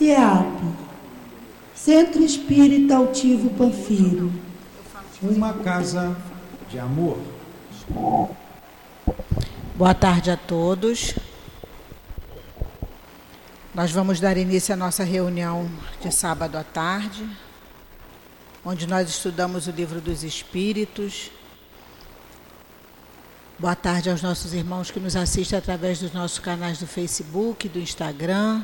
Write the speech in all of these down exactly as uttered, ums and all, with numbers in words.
C E A P, Centro Espírita Altivo Panfiro. Uma casa de amor. Boa tarde a todos. Nós vamos dar início à nossa reunião de sábado à tarde, onde nós estudamos o Livro dos Espíritos. Boa tarde aos nossos irmãos que nos assistem através dos nossos canais do Facebook, do Instagram,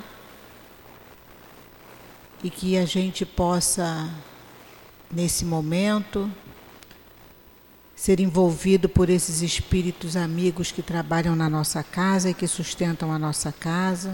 e que a gente possa, nesse momento, ser envolvido por esses espíritos amigos que trabalham na nossa casa e que sustentam a nossa casa,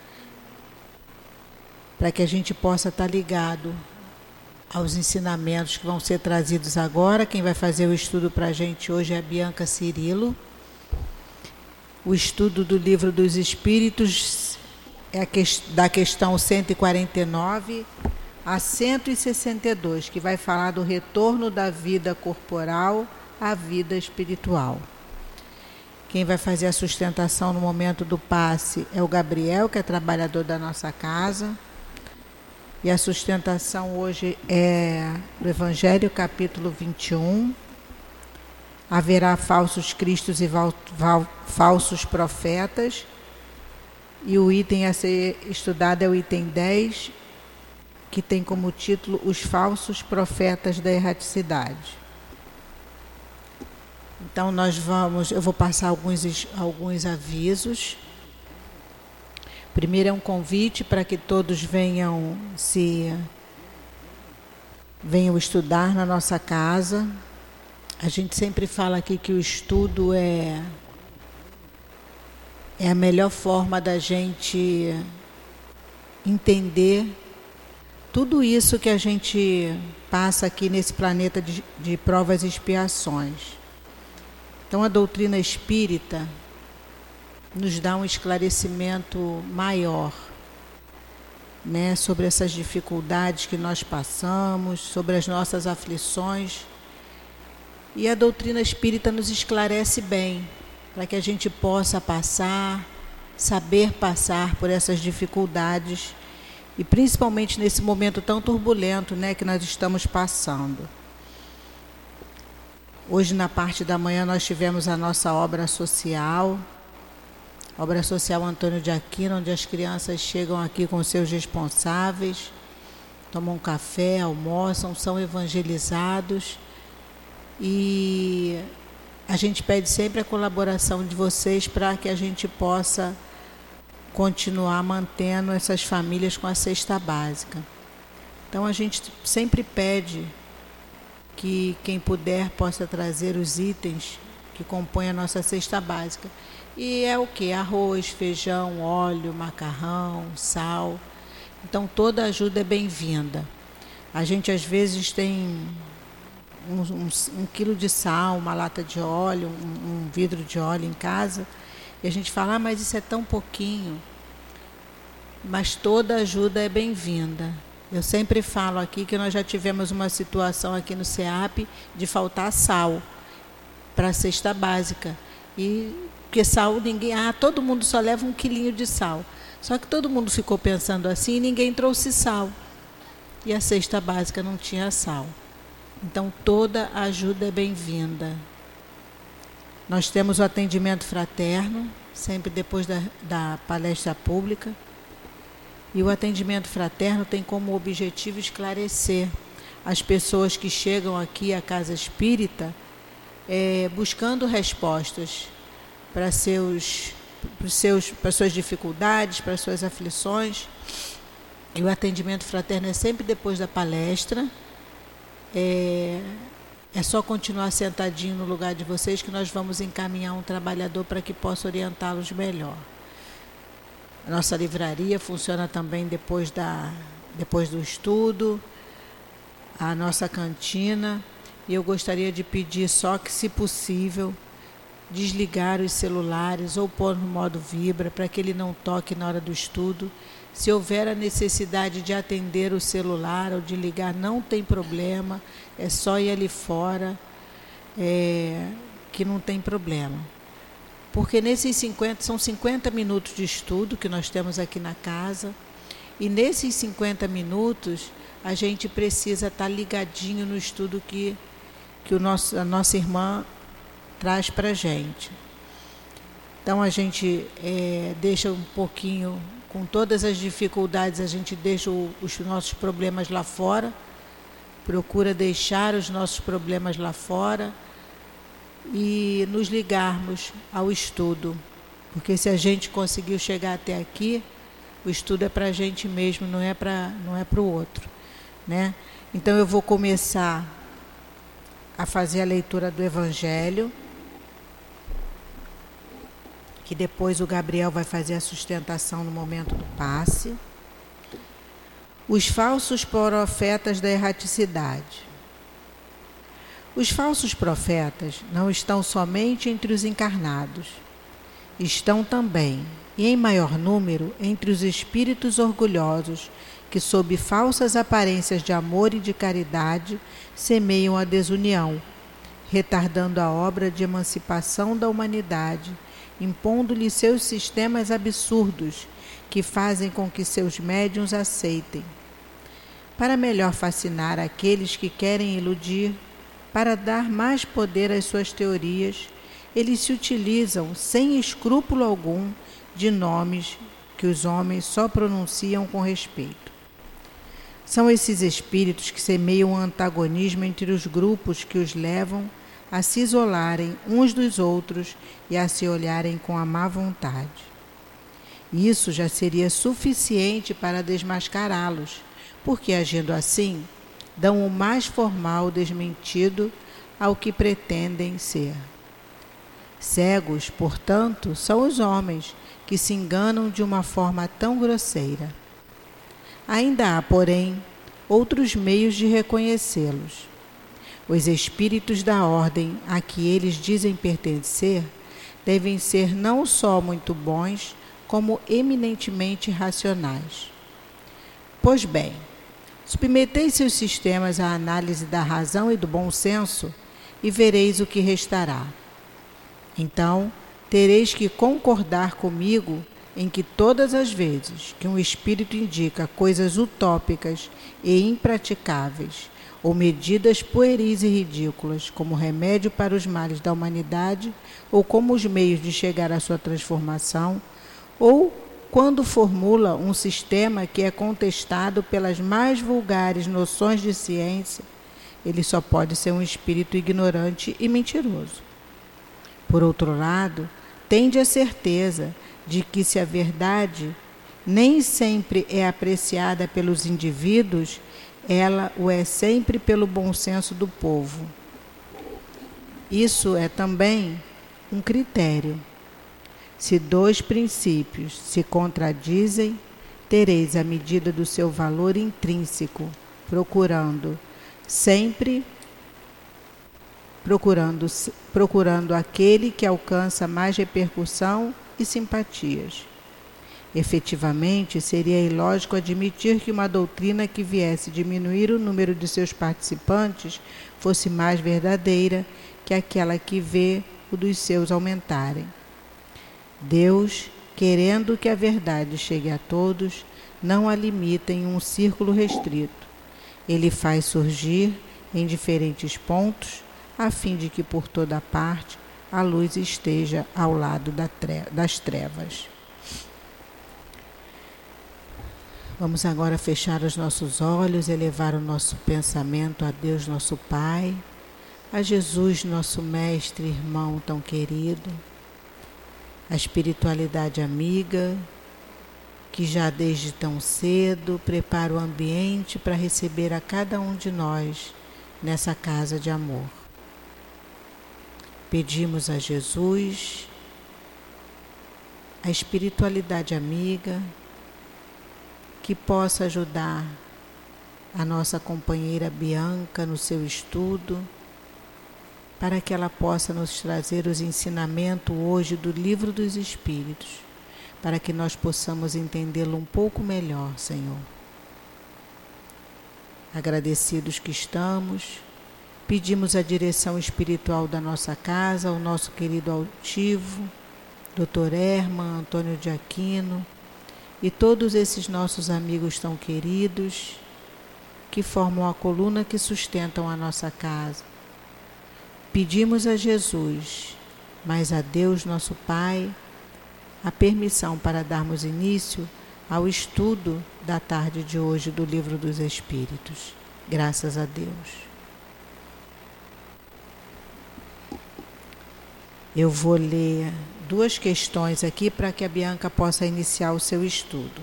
para que a gente possa estar ligado aos ensinamentos que vão ser trazidos agora. Quem vai fazer o estudo para a gente hoje é a Bianca Cirilo. O estudo do Livro dos Espíritos é a que, da questão cento e quarenta e nove a cento e sessenta e dois, que vai falar do retorno da vida corporal à vida espiritual. Quem vai fazer a sustentação no momento do passe é o Gabriel, que é trabalhador da nossa casa. E a sustentação hoje é do Evangelho, capítulo vinte e um. Haverá falsos cristos e val, val, falsos profetas. E o item a ser estudado é o item dez, que tem como título Os Falsos Profetas da Erraticidade. Então nós vamos, eu vou passar alguns, alguns avisos. Primeiro é um convite para que todos venham se venham estudar na nossa casa. A gente sempre fala aqui que o estudo é é a melhor forma da gente entender tudo isso que a gente passa aqui nesse planeta de, de provas e expiações. Então a doutrina espírita nos dá um esclarecimento maior, né, sobre essas dificuldades que nós passamos, sobre as nossas aflições. E a doutrina espírita nos esclarece bem, para que a gente possa passar, saber passar por essas dificuldades, e principalmente nesse momento tão turbulento, né, que nós estamos passando. Hoje, na parte da manhã, nós tivemos a nossa obra social, Obra Social Antônio de Aquino, onde as crianças chegam aqui com seus responsáveis, tomam um café, almoçam, são evangelizados. E a gente pede sempre a colaboração de vocês para que a gente possa continuar mantendo essas famílias com a cesta básica. Então a gente sempre pede que quem puder possa trazer os itens que compõem a nossa cesta básica. E é o que? Arroz, feijão, óleo, macarrão, sal. Então toda ajuda é bem-vinda. A gente às vezes tem um, um, um quilo de sal, uma lata de óleo, um, um vidro de óleo em casa, e a gente fala, ah, mas isso é tão pouquinho. Mas toda ajuda é bem-vinda. Eu sempre falo aqui que nós já tivemos uma situação aqui no C E A P de faltar sal para a cesta básica. E porque sal, ninguém, ah, todo mundo só leva um quilinho de sal. Só que todo mundo ficou pensando assim e ninguém trouxe sal. E a cesta básica não tinha sal. Então toda ajuda é bem-vinda. Nós temos o atendimento fraterno, sempre depois da, da palestra pública. E o atendimento fraterno tem como objetivo esclarecer as pessoas que chegam aqui à Casa Espírita é, buscando respostas para seus, para seus, para suas dificuldades, para suas aflições. E o atendimento fraterno é sempre depois da palestra. É, é só continuar sentadinho no lugar de vocês que nós vamos encaminhar um trabalhador para que possa orientá-los melhor. A nossa livraria funciona também depois, da, depois do estudo, a nossa cantina. E eu gostaria de pedir só que, se possível, desligar os celulares ou pôr no modo vibra para que ele não toque na hora do estudo. Se houver a necessidade de atender o celular ou de ligar, não tem problema, é só ir ali fora, é, que não tem problema. Porque nesses cinquenta, são cinquenta minutos de estudo que nós temos aqui na casa, E nesses cinquenta minutos, a gente precisa estar ligadinho no estudo que, que o nosso, a nossa irmã traz para a gente. Então, a gente é, deixa um pouquinho, com todas as dificuldades, a gente deixa o, os nossos problemas lá fora, procura deixar os nossos problemas lá fora e nos ligarmos ao estudo. Porque se a gente conseguiu chegar até aqui, o estudo é para a gente mesmo, não é para não é para o outro, né? Então eu vou começar a fazer a leitura do Evangelho, que depois o Gabriel vai fazer a sustentação no momento do passe. Os falsos profetas da erraticidade. Os falsos profetas não estão somente entre os encarnados, estão também, e em maior número, entre os espíritos orgulhosos que, sob falsas aparências de amor e de caridade, semeiam a desunião, retardando a obra de emancipação da humanidade, impondo-lhe seus sistemas absurdos que fazem com que seus médiuns aceitem. Para melhor fascinar aqueles que querem iludir, para dar mais poder às suas teorias, eles se utilizam, sem escrúpulo algum, de nomes que os homens só pronunciam com respeito. São esses espíritos que semeiam um antagonismo entre os grupos que os levam a se isolarem uns dos outros e a se olharem com a má vontade. Isso já seria suficiente para desmascará-los, porque, agindo assim, dão o mais formal desmentido ao que pretendem ser. Cegos, portanto, são os homens que se enganam de uma forma tão grosseira. Ainda há, porém, outros meios de reconhecê-los. Os espíritos da ordem a que eles dizem pertencer devem ser não só muito bons, como eminentemente racionais. Pois bem, submetei seus sistemas à análise da razão e do bom senso e vereis o que restará. Então, tereis que concordar comigo em que todas as vezes que um espírito indica coisas utópicas e impraticáveis, ou medidas pueris e ridículas como remédio para os males da humanidade, ou como os meios de chegar à sua transformação, ou quando formula um sistema que é contestado pelas mais vulgares noções de ciência, ele só pode ser um espírito ignorante e mentiroso. Por outro lado, tende a certeza de que, se a verdade nem sempre é apreciada pelos indivíduos, ela o é sempre pelo bom senso do povo. Isso é também um critério. Se dois princípios se contradizem, tereis a medida do seu valor intrínseco, procurando sempre procurando, procurando aquele que alcança mais repercussão e simpatias. Efetivamente, seria ilógico admitir que uma doutrina que viesse diminuir o número de seus participantes fosse mais verdadeira que aquela que vê o dos seus aumentarem. Deus, querendo que a verdade chegue a todos, não a limita em um círculo restrito. Ele faz surgir em diferentes pontos, a fim de que por toda parte a luz esteja ao lado das trevas. Vamos agora fechar os nossos olhos, elevar o nosso pensamento a Deus, nosso Pai, a Jesus, nosso Mestre, irmão tão querido, a espiritualidade amiga, que já desde tão cedo prepara o ambiente para receber a cada um de nós nessa casa de amor. Pedimos a Jesus, a espiritualidade amiga, que possa ajudar a nossa companheira Bianca no seu estudo, para que ela possa nos trazer os ensinamentos hoje do Livro dos Espíritos, para que nós possamos entendê-lo um pouco melhor, Senhor. Agradecidos que estamos, pedimos a direção espiritual da nossa casa, ao nosso querido altivo, doutor Herman Antônio de Aquino, e todos esses nossos amigos tão queridos que formam a coluna que sustentam a nossa casa. Pedimos a Jesus, mas a Deus nosso Pai, a permissão para darmos início ao estudo da tarde de hoje do Livro dos Espíritos. Graças a Deus. Eu vou ler duas questões aqui para que a Bianca possa iniciar o seu estudo.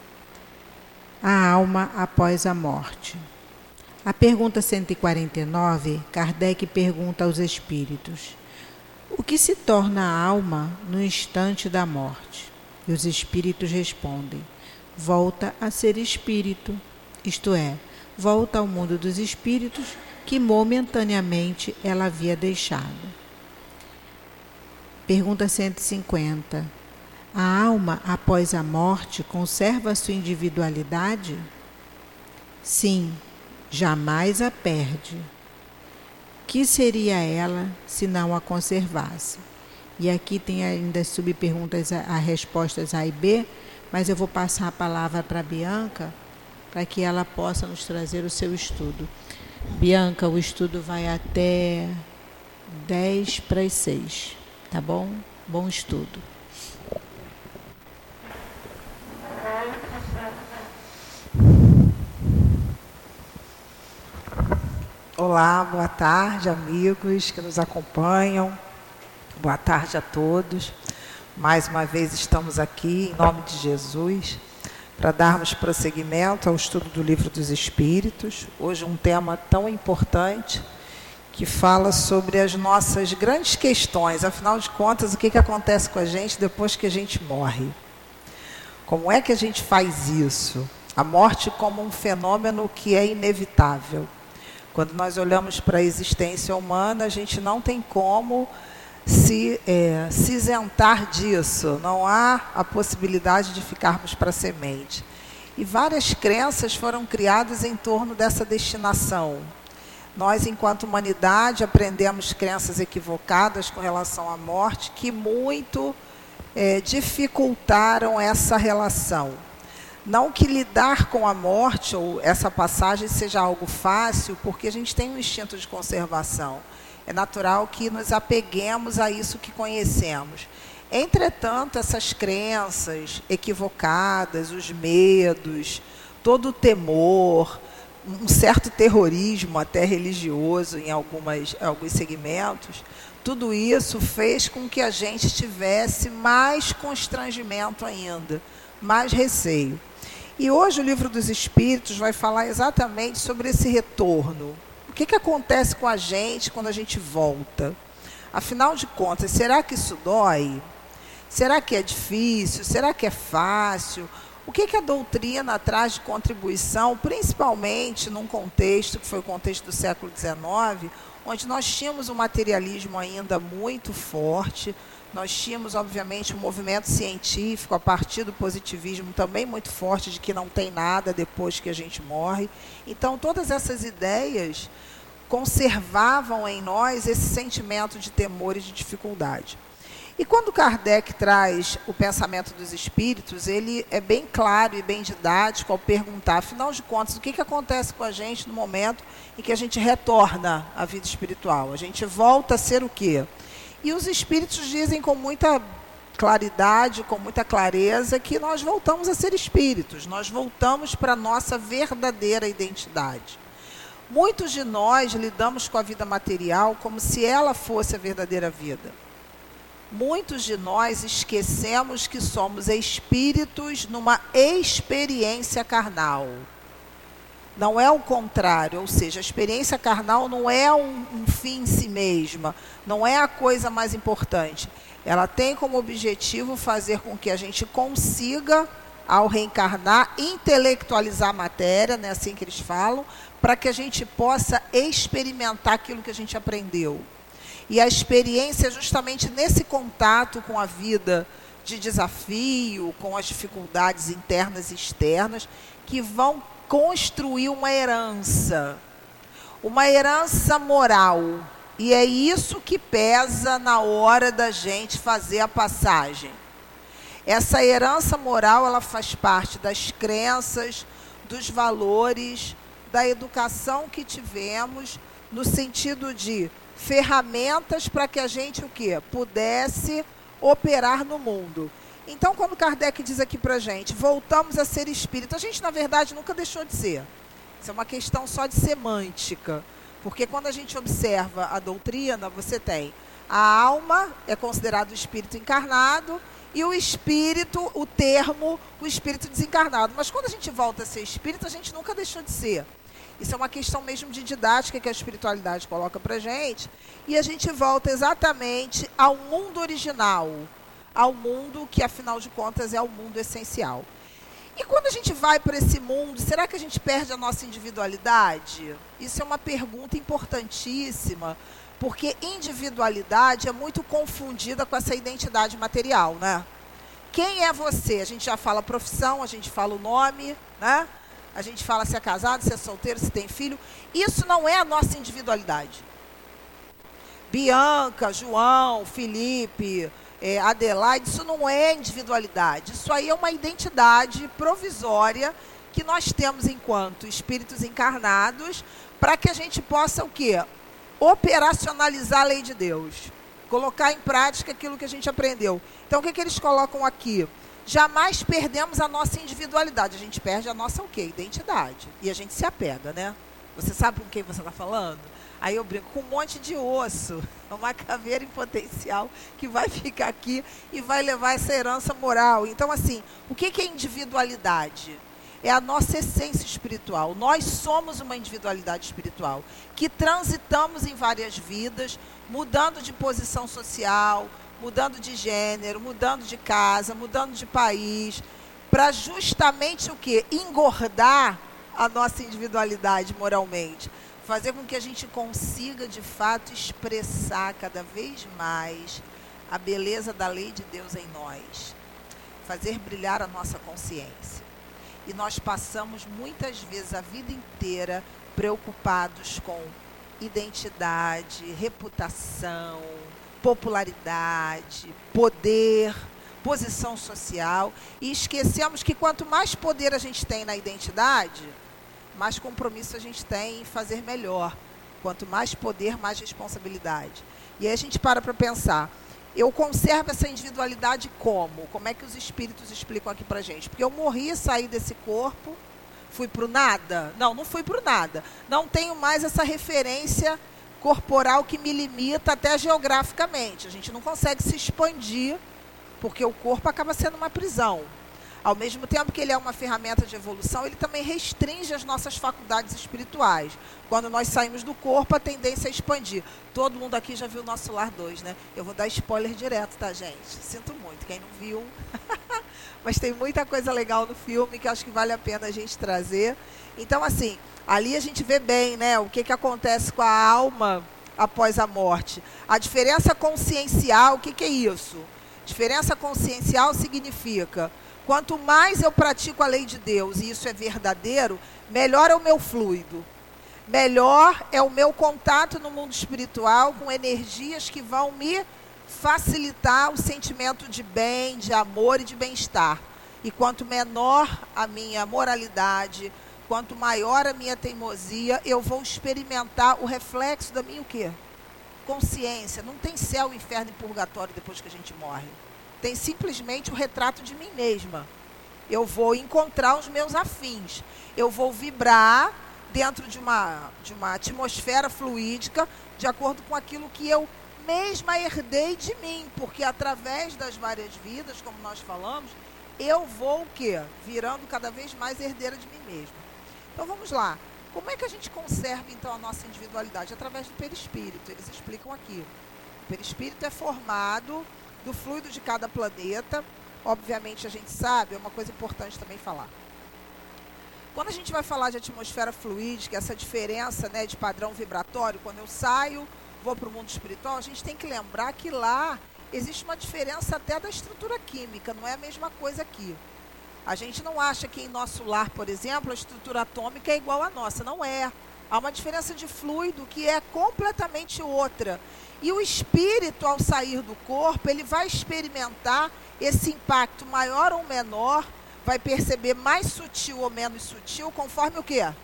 A alma após a morte. A pergunta cento e quarenta e nove, Kardec pergunta aos espíritos: o que se torna a alma no instante da morte? E os espíritos respondem: volta a ser espírito, isto é, volta ao mundo dos espíritos que momentaneamente ela havia deixado. Pergunta cento e cinquenta. A alma, após a morte, conserva a sua individualidade? Sim, jamais a perde. Que seria ela se não a conservasse? E aqui tem ainda as subperguntas, as respostas A e B, mas eu vou passar a palavra para a Bianca, para que ela possa nos trazer o seu estudo. Bianca, o estudo vai até dez para as seis. Tá bom? Bom estudo. Olá, boa tarde, amigos que nos acompanham. Boa tarde a todos. Mais uma vez estamos aqui, em nome de Jesus, para darmos prosseguimento ao estudo do Livro dos Espíritos. Hoje um tema tão importante, que fala sobre as nossas grandes questões. Afinal de contas, o que, que acontece com a gente depois que a gente morre? Como é que a gente faz isso? A morte como um fenômeno que é inevitável. Quando nós olhamos para a existência humana, a gente não tem como se, é, se isentar disso. Não há a possibilidade de ficarmos para a semente. E várias crenças foram criadas em torno dessa destinação. Nós, enquanto humanidade, aprendemos crenças equivocadas com relação à morte que muito é, dificultaram essa relação. Não que lidar com a morte ou essa passagem seja algo fácil, porque a gente tem um instinto de conservação. É natural que nos apeguemos a isso que conhecemos. Entretanto, essas crenças equivocadas, os medos, todo o temor, um certo terrorismo até religioso em algumas, alguns segmentos, tudo isso fez com que a gente tivesse mais constrangimento ainda, mais receio. E hoje o Livro dos Espíritos vai falar exatamente sobre esse retorno. O que, que acontece com a gente quando a gente volta? Afinal de contas, será que isso dói? Será que é difícil? Será que é fácil? O que, que a doutrina traz de contribuição, principalmente num contexto, que foi o contexto do século dezenove, onde nós tínhamos um materialismo ainda muito forte, nós tínhamos, obviamente, um movimento científico, a partir do positivismo, também muito forte, de que não tem nada depois que a gente morre. Então, todas essas ideias conservavam em nós esse sentimento de temor e de dificuldade. E quando Kardec traz o pensamento dos espíritos, ele é bem claro e bem didático ao perguntar, afinal de contas, o que, que acontece com a gente no momento em que a gente retorna à vida espiritual? A gente volta a ser o quê? E os espíritos dizem com muita claridade, com muita clareza, que nós voltamos a ser espíritos, nós voltamos para a nossa verdadeira identidade. Muitos de nós lidamos com a vida material como se ela fosse a verdadeira vida. Muitos de nós esquecemos que somos espíritos numa experiência carnal. Não é o contrário, ou seja, a experiência carnal não é um, um fim em si mesma, não é a coisa mais importante. Ela tem como objetivo fazer com que a gente consiga, ao reencarnar, intelectualizar a matéria, né, assim que eles falam, para que a gente possa experimentar aquilo que a gente aprendeu. E a experiência é justamente nesse contato com a vida de desafio, com as dificuldades internas e externas, que vão construir uma herança, uma herança moral. E é isso que pesa na hora da gente fazer a passagem. Essa herança moral, ela faz parte das crenças, dos valores, da educação que tivemos, no sentido de ferramentas para que a gente o quê? Pudesse operar no mundo. Então, quando Kardec diz aqui para a gente, voltamos a ser espírito, a gente, na verdade, nunca deixou de ser. Isso é uma questão só de semântica. Porque quando a gente observa a doutrina, você tem a alma, é considerado o espírito encarnado, e o espírito, o termo, o espírito desencarnado. Mas quando a gente volta a ser espírito, a gente nunca deixou de ser. Isso é uma questão mesmo de didática que a espiritualidade coloca para a gente. E a gente volta exatamente ao mundo original, ao mundo que, afinal de contas, é o mundo essencial. E quando a gente vai para esse mundo, será que a gente perde a nossa individualidade? Isso é uma pergunta importantíssima, porque individualidade é muito confundida com essa identidade material, né? Quem é você? A gente já fala profissão, a gente fala o nome, né? A gente fala se é casado, se é solteiro, se tem filho. Isso não é a nossa individualidade. Bianca, João, Felipe, é, Adelaide, isso não é individualidade. Isso aí é uma identidade provisória que nós temos enquanto espíritos encarnados para que a gente possa o quê? Operacionalizar a lei de Deus. Colocar em prática aquilo que a gente aprendeu. Então, o que, que eles colocam aqui? Jamais perdemos a nossa individualidade. A gente perde a nossa o quê? Identidade. E a gente se apega, né? Você sabe com quem você está falando? Aí eu brinco com um monte de osso. Uma caveira em potencial que vai ficar aqui e vai levar essa herança moral. Então, assim, o que, que é individualidade? É a nossa essência espiritual. Nós somos uma individualidade espiritual que transitamos em várias vidas, mudando de posição social, mudando de gênero, mudando de casa, mudando de país, para justamente o quê? Engordar a nossa individualidade moralmente. Fazer com que a gente consiga, de fato, expressar cada vez mais a beleza da lei de Deus em nós. Fazer brilhar a nossa consciência. E nós passamos muitas vezes a vida inteira preocupados com identidade, reputação, popularidade, poder, posição social, e esquecemos que quanto mais poder a gente tem na identidade, mais compromisso a gente tem em fazer melhor. Quanto mais poder, mais responsabilidade. E aí a gente para para pensar, eu conservo essa individualidade como? Como é que os espíritos explicam aqui pra gente? Porque eu morri, saí desse corpo, fui pro nada? Não, não fui pro nada. Não tenho mais essa referência corporal que me limita até geograficamente. A gente não consegue se expandir, porque o corpo acaba sendo uma prisão. Ao mesmo tempo que ele é uma ferramenta de evolução, ele também restringe as nossas faculdades espirituais. Quando nós saímos do corpo, a tendência é expandir. Todo mundo aqui já viu Nosso Lar dois, né? Eu vou dar spoiler direto, tá, gente? Sinto muito, quem não viu. Mas tem muita coisa legal no filme que acho que vale a pena a gente trazer. Então, assim, ali a gente vê bem, né, o que, que acontece com a alma após a morte. A diferença consciencial, o que, que é isso? Diferença consciencial significa... Quanto mais eu pratico a lei de Deus, e isso é verdadeiro, melhor é o meu fluido. Melhor é o meu contato no mundo espiritual com energias que vão me facilitar o sentimento de bem, de amor e de bem-estar. E quanto menor a minha moralidade, quanto maior a minha teimosia, eu vou experimentar o reflexo da minha o quê? Consciência. Não tem céu, inferno e purgatório depois que a gente morre. Tem simplesmente o retrato de mim mesma. Eu vou encontrar os meus afins. Eu vou vibrar dentro de uma, de uma atmosfera fluídica de acordo com aquilo que eu mesma herdei de mim. Porque através das várias vidas, como nós falamos, eu vou o quê? Virando cada vez mais herdeira de mim mesma. Então vamos lá. Como é que a gente conserva então a nossa individualidade? Através do perispírito. Eles explicam aqui. O perispírito é formado do fluido de cada planeta. Obviamente a gente sabe, é uma coisa importante também falar. Quando a gente vai falar de atmosfera fluídica, essa diferença, né, de padrão vibratório, quando eu saio, vou para o mundo espiritual, a gente tem que lembrar que lá existe uma diferença até da estrutura química, não é a mesma coisa aqui. A gente não acha que em nosso lar, por exemplo, a estrutura atômica é igual à nossa, não é. Há uma diferença de fluido que é completamente outra. E o espírito, ao sair do corpo, ele vai experimentar esse impacto maior ou menor, vai perceber mais sutil ou menos sutil, conforme o quê?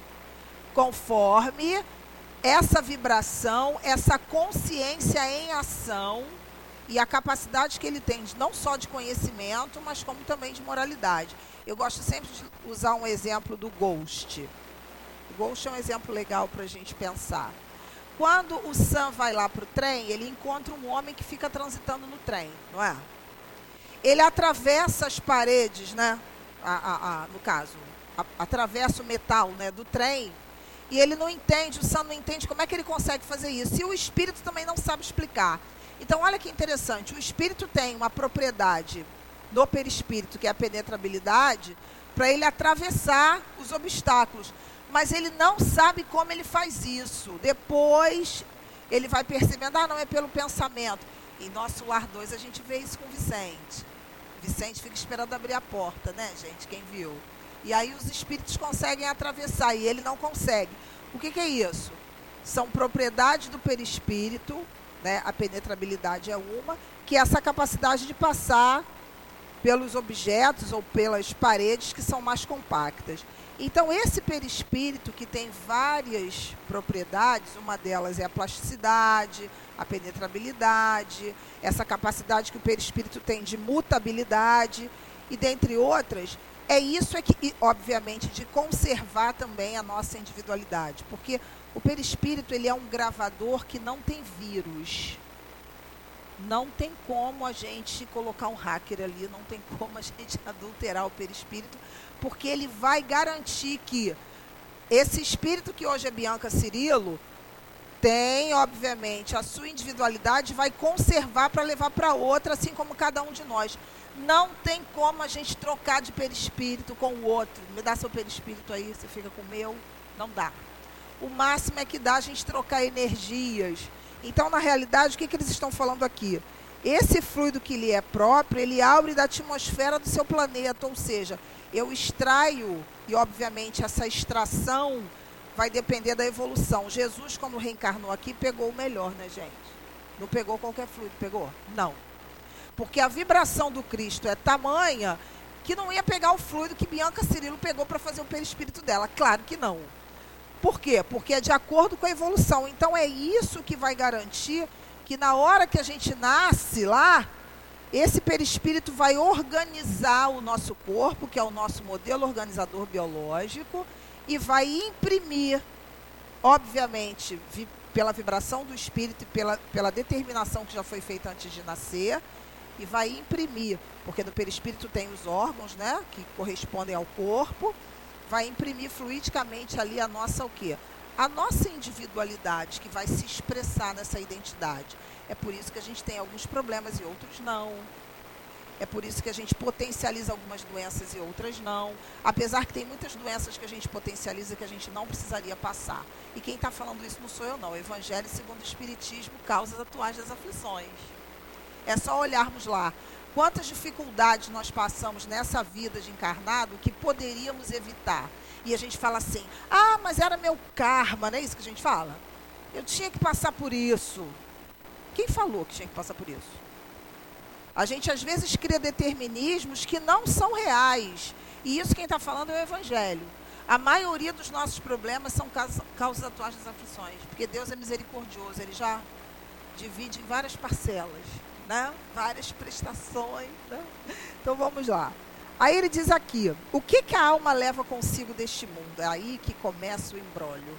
Conforme essa vibração, essa consciência em ação e a capacidade que ele tem, não só de conhecimento, mas como também de moralidade. Eu gosto sempre de usar um exemplo do Ghost. O Ghost é um exemplo legal para a gente pensar. Quando o Sam vai lá para o trem, ele encontra um homem que fica transitando no trem, não é? Ele atravessa as paredes, né? A, a, a, no caso, a, atravessa o metal, né, do trem, e ele não entende, o Sam não entende como é que ele consegue fazer isso. E o espírito também não sabe explicar. Então, olha que interessante, o espírito tem uma propriedade do perispírito, que é a penetrabilidade, para ele atravessar os obstáculos. Mas ele não sabe como ele faz isso. Depois, ele vai percebendo, ah, não, é pelo pensamento. Em nosso Lar dois, a gente vê isso com o Vicente. Vicente fica esperando abrir a porta, né, gente? Quem viu? E aí os espíritos conseguem atravessar e ele não consegue. O que, que é isso? São propriedades do perispírito, né? A penetrabilidade é uma, que é essa capacidade de passar pelos objetos ou pelas paredes que são mais compactas. Então, esse perispírito, que tem várias propriedades, uma delas é a plasticidade, a penetrabilidade, essa capacidade que o perispírito tem de mutabilidade, e dentre outras, é isso é que, e, obviamente, de conservar também a nossa individualidade, porque o perispírito, ele é um gravador que não tem vírus. Não tem como a gente colocar um hacker ali, não tem como a gente adulterar o perispírito, porque ele vai garantir que esse espírito que hoje é Bianca Cirilo tem, obviamente, a sua individualidade, vai conservar para levar para outra, assim como cada um de nós. Não tem como a gente trocar de perispírito com o outro. Me dá seu perispírito aí, você fica com o meu. Não dá. O máximo é que dá a gente trocar energias. Então, na realidade, o que, que eles estão falando aqui? Esse fluido que lhe é próprio, ele abre da atmosfera do seu planeta, ou seja, eu extraio, e obviamente essa extração vai depender da evolução. Jesus, quando reencarnou aqui, pegou o melhor, né, gente? Não pegou qualquer fluido, pegou? Não. Porque a vibração do Cristo é tamanha que não ia pegar o fluido que Bianca Cirilo pegou para fazer o perispírito dela. Claro que não. Por quê? Porque é de acordo com a evolução. Então, é isso que vai garantir que na hora que a gente nasce lá, esse perispírito vai organizar o nosso corpo, que é o nosso modelo organizador biológico, e vai imprimir, obviamente, vi, pela vibração do espírito e pela, pela determinação que já foi feita antes de nascer, e vai imprimir, porque no perispírito tem os órgãos, né, que correspondem ao corpo, vai imprimir fluidicamente ali a nossa o quê? A nossa individualidade, que vai se expressar nessa identidade. É por isso que a gente tem alguns problemas e outros não. É por isso que a gente potencializa algumas doenças e outras não. Apesar que tem muitas doenças que a gente potencializa que a gente não precisaria passar. E quem está falando isso não sou eu, não. O Evangelho segundo o Espiritismo, causas atuais das aflições. É só olharmos lá. Quantas dificuldades nós passamos nessa vida de encarnado que poderíamos evitar. E a gente fala assim, ah, mas era meu karma, não é isso que a gente fala? Eu tinha que passar por isso. Quem falou que tinha que passar por isso? A gente às vezes cria determinismos que não são reais. E isso quem está falando é o Evangelho. A maioria dos nossos problemas são causas, causas atuais das aflições. Porque Deus é misericordioso, Ele já divide em várias parcelas, né? Várias prestações. Né? Então vamos lá. Aí ele diz aqui, o que, que a alma leva consigo deste mundo? É aí que começa o imbróglio.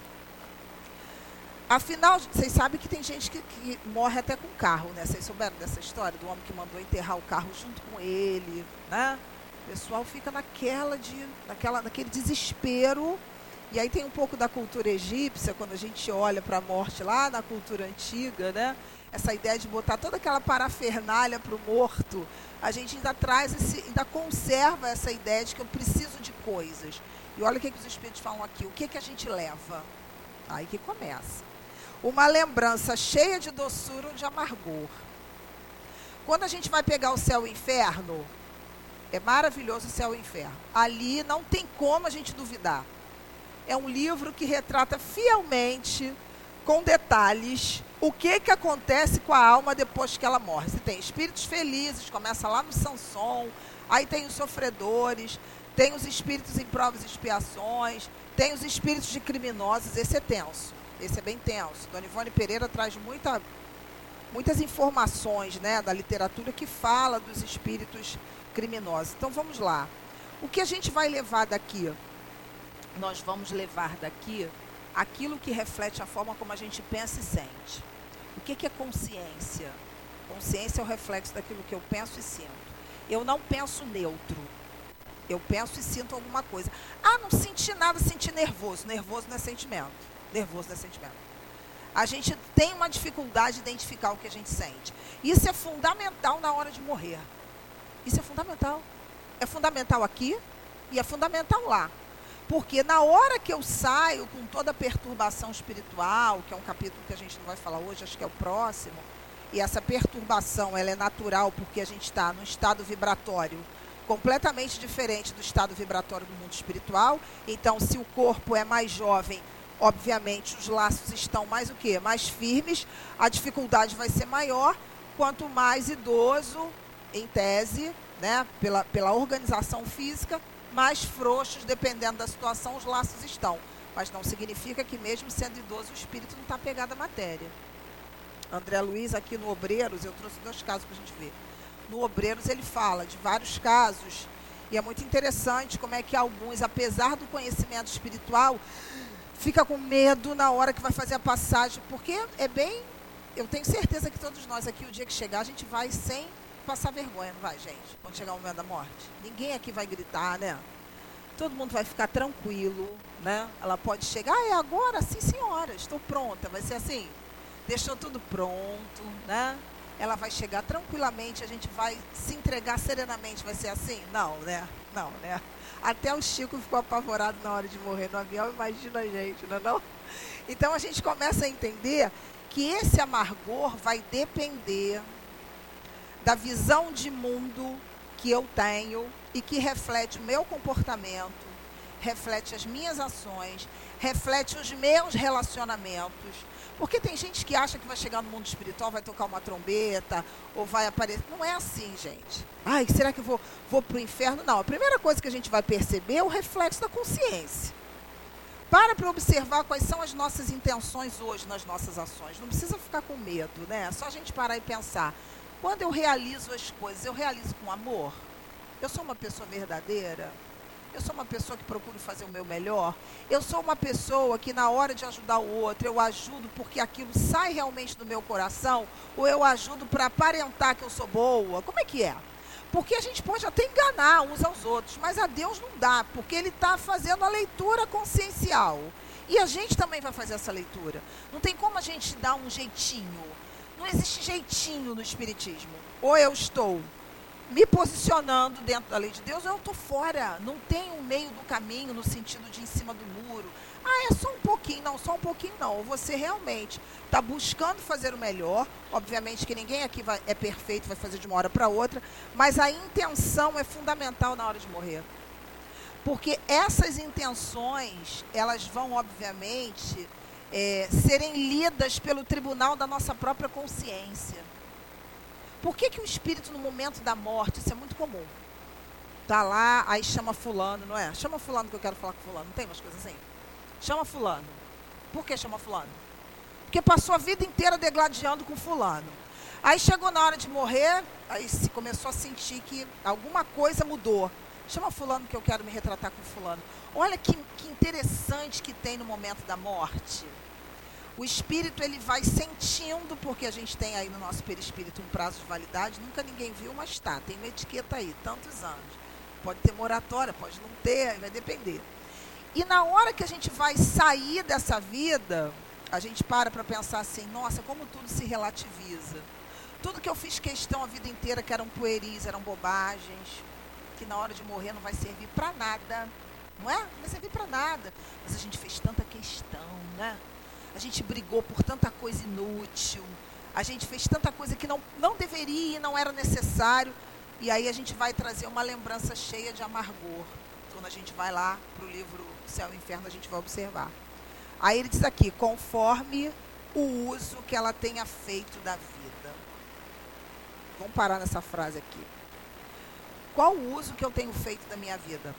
Afinal, vocês sabem que tem gente que, que morre até com carro, né? Vocês souberam dessa história do homem que mandou enterrar o carro junto com ele, né? O pessoal fica naquela de, naquela, naquele desespero. E aí tem um pouco da cultura egípcia, quando a gente olha para a morte lá na cultura antiga, né? Essa ideia de botar toda aquela parafernália para o morto, a gente ainda traz, esse, ainda conserva essa ideia de que eu preciso de coisas. E olha o que, que os espíritos falam aqui, o que, que a gente leva? Aí que começa. Uma lembrança cheia de doçura ou de amargor. Quando a gente vai pegar o céu e o inferno, é maravilhoso o céu e o inferno. Ali não tem como a gente duvidar. é um livro que retrata fielmente, com detalhes, o que, que acontece com a alma depois que ela morre. Você tem espíritos felizes, começa lá no Sansão, aí tem os sofredores, tem os espíritos em provas e expiações, tem os espíritos de criminosos. Esse é tenso, esse é bem tenso. Dona Ivone Pereira traz muita, muitas informações, né, da literatura que fala dos espíritos criminosos. Então vamos lá. O que a gente vai levar daqui? Nós vamos levar daqui aquilo que reflete a forma como a gente pensa e sente. O que, que é consciência? Consciência é o reflexo daquilo que eu penso e sinto. Eu não penso neutro. Eu penso e sinto alguma coisa. Ah, não senti nada, senti nervoso. Nervoso não é sentimento. Nervoso não é sentimento. A gente tem uma dificuldade de identificar o que a gente sente. Isso é fundamental na hora de morrer. Isso é fundamental. É fundamental aqui e é fundamental lá. Porque na hora que eu saio com toda a perturbação espiritual, que é um capítulo que a gente não vai falar hoje, acho que é o próximo, e essa perturbação ela é natural porque a gente está num estado vibratório completamente diferente do estado vibratório do mundo espiritual. Então, se o corpo é mais jovem, obviamente os laços estão mais o quê? Mais firmes, a dificuldade vai ser maior. Quanto mais idoso, em tese, né, pela, pela organização física, mais frouxos, dependendo da situação, os laços estão. Mas não significa que mesmo sendo idoso, o espírito não está pegado à matéria. André Luiz, aqui no Obreiros, eu trouxe dois casos para a gente ver. No Obreiros ele fala de vários casos, e é muito interessante como é que alguns, apesar do conhecimento espiritual, fica com medo na hora que vai fazer a passagem, porque é bem... Eu tenho certeza que todos nós aqui, o dia que chegar, a gente vai sem passar vergonha, não vai, gente? Quando chegar o momento da morte. Ninguém aqui vai gritar, né? Todo mundo vai ficar tranquilo, né? Ela pode chegar, ah, é agora? Sim, senhora, estou pronta. Vai ser assim, deixou tudo pronto, né? Ela vai chegar tranquilamente, a gente vai se entregar serenamente. Vai ser assim? Não, né? Não, né? Até o Chico ficou apavorado na hora de morrer no avião, imagina a gente, não é não? Então a gente começa a entender que esse amargor vai depender da visão de mundo que eu tenho e que reflete o meu comportamento, reflete as minhas ações, reflete os meus relacionamentos. Porque tem gente que acha que vai chegar no mundo espiritual, vai tocar uma trombeta, ou vai aparecer. Não é assim, gente. Ai, será que eu vou, vou para o inferno? Não, a primeira coisa que a gente vai perceber é o reflexo da consciência. Para para observar quais são as nossas intenções hoje nas nossas ações. Não precisa ficar com medo, né? É só a gente parar e pensar. Quando eu realizo as coisas, eu realizo com amor? Eu sou uma pessoa verdadeira? Eu sou uma pessoa que procuro fazer o meu melhor? Eu sou uma pessoa que na hora de ajudar o outro, eu ajudo porque aquilo sai realmente do meu coração? Ou eu ajudo para aparentar que eu sou boa? Como é que é? Porque a gente pode até enganar uns aos outros, mas a Deus não dá, porque Ele está fazendo a leitura consciencial. E a gente também vai fazer essa leitura. Não tem como a gente dar um jeitinho. Não existe jeitinho no Espiritismo. Ou eu estou me posicionando dentro da lei de Deus, ou eu estou fora. Não tem um meio do caminho no sentido de em cima do muro. Ah, é só um pouquinho. Não, só um pouquinho não. Ou você realmente está buscando fazer o melhor. Obviamente que ninguém aqui vai, é perfeito, vai fazer de uma hora para outra. Mas a intenção é fundamental na hora de morrer. Porque essas intenções, elas vão, obviamente... É, serem lidas pelo tribunal da nossa própria consciência. Por que que o espírito no momento da morte, isso é muito comum, tá lá, aí chama fulano, não é? Chama fulano que eu quero falar com fulano, não tem umas coisas assim? Chama fulano. Por que chama fulano? Porque passou a vida inteira degladiando com fulano. Aí chegou na hora de morrer, aí se começou a sentir que alguma coisa mudou. Chama fulano que eu quero me retratar com fulano. Olha que, que interessante que tem no momento da morte. O espírito ele vai sentindo, porque a gente tem aí no nosso perispírito um prazo de validade, nunca ninguém viu, mas está, tem uma etiqueta aí, tantos anos. Pode ter moratória, pode não ter, vai depender. E na hora que a gente vai sair dessa vida, a gente para para pensar assim, nossa, como tudo se relativiza. Tudo que eu fiz questão a vida inteira, que eram pueris, eram bobagens, que na hora de morrer não vai servir para nada, não é? Não vai servir para nada. Mas a gente fez tanta questão, né? A gente brigou por tanta coisa inútil, a gente fez tanta coisa que não, não deveria, não era necessário, e aí a gente vai trazer uma lembrança cheia de amargor. Quando a gente vai lá para o livro Céu e Inferno, a gente vai observar. Aí ele diz aqui, conforme o uso que ela tenha feito da vida. Vamos parar nessa frase aqui. Qual o uso que eu tenho feito da minha vida?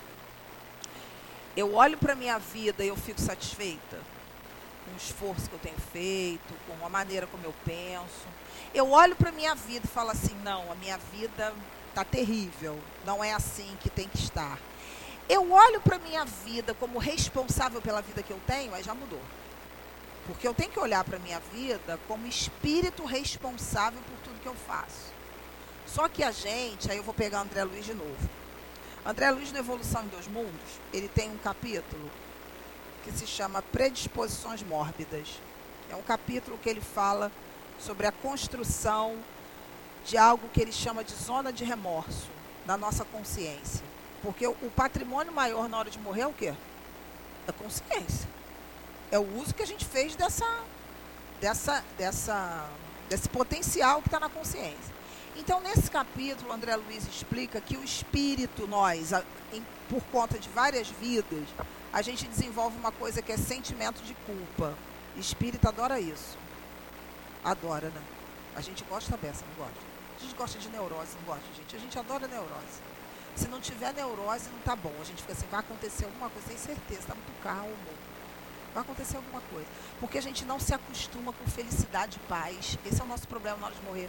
Eu olho para a minha vida e eu fico satisfeita com o esforço que eu tenho feito, com a maneira como eu penso. Eu olho para a minha vida e falo assim, não, a minha vida está terrível, não é assim que tem que estar. Eu olho para a minha vida como responsável pela vida que eu tenho, aí já mudou. Porque eu tenho que olhar para a minha vida como espírito responsável por tudo que eu faço. Só que a gente, aí eu vou pegar André Luiz de novo. André Luiz, no Evolução em Dois Mundos, ele tem um capítulo que se chama Predisposições Mórbidas. É um capítulo que ele fala sobre a construção de algo que ele chama de zona de remorso na nossa consciência. Porque o, o patrimônio maior na hora de morrer é o quê? É a consciência. É o uso que a gente fez dessa, dessa, dessa, desse potencial que está na consciência. Então, nesse capítulo, André Luiz explica que o espírito, nós, a, em, por conta de várias vidas, a gente desenvolve uma coisa que é sentimento de culpa. Espírito adora isso. Adora, né? A gente gosta dessa, não gosta? A gente gosta de neurose, não gosta, gente? A gente adora neurose. Se não tiver neurose, não tá bom. A gente fica assim, vai acontecer alguma coisa, tem certeza, está muito calmo. Vai acontecer alguma coisa. Porque a gente não se acostuma com felicidade e paz. Esse é o nosso problema na hora de morrer.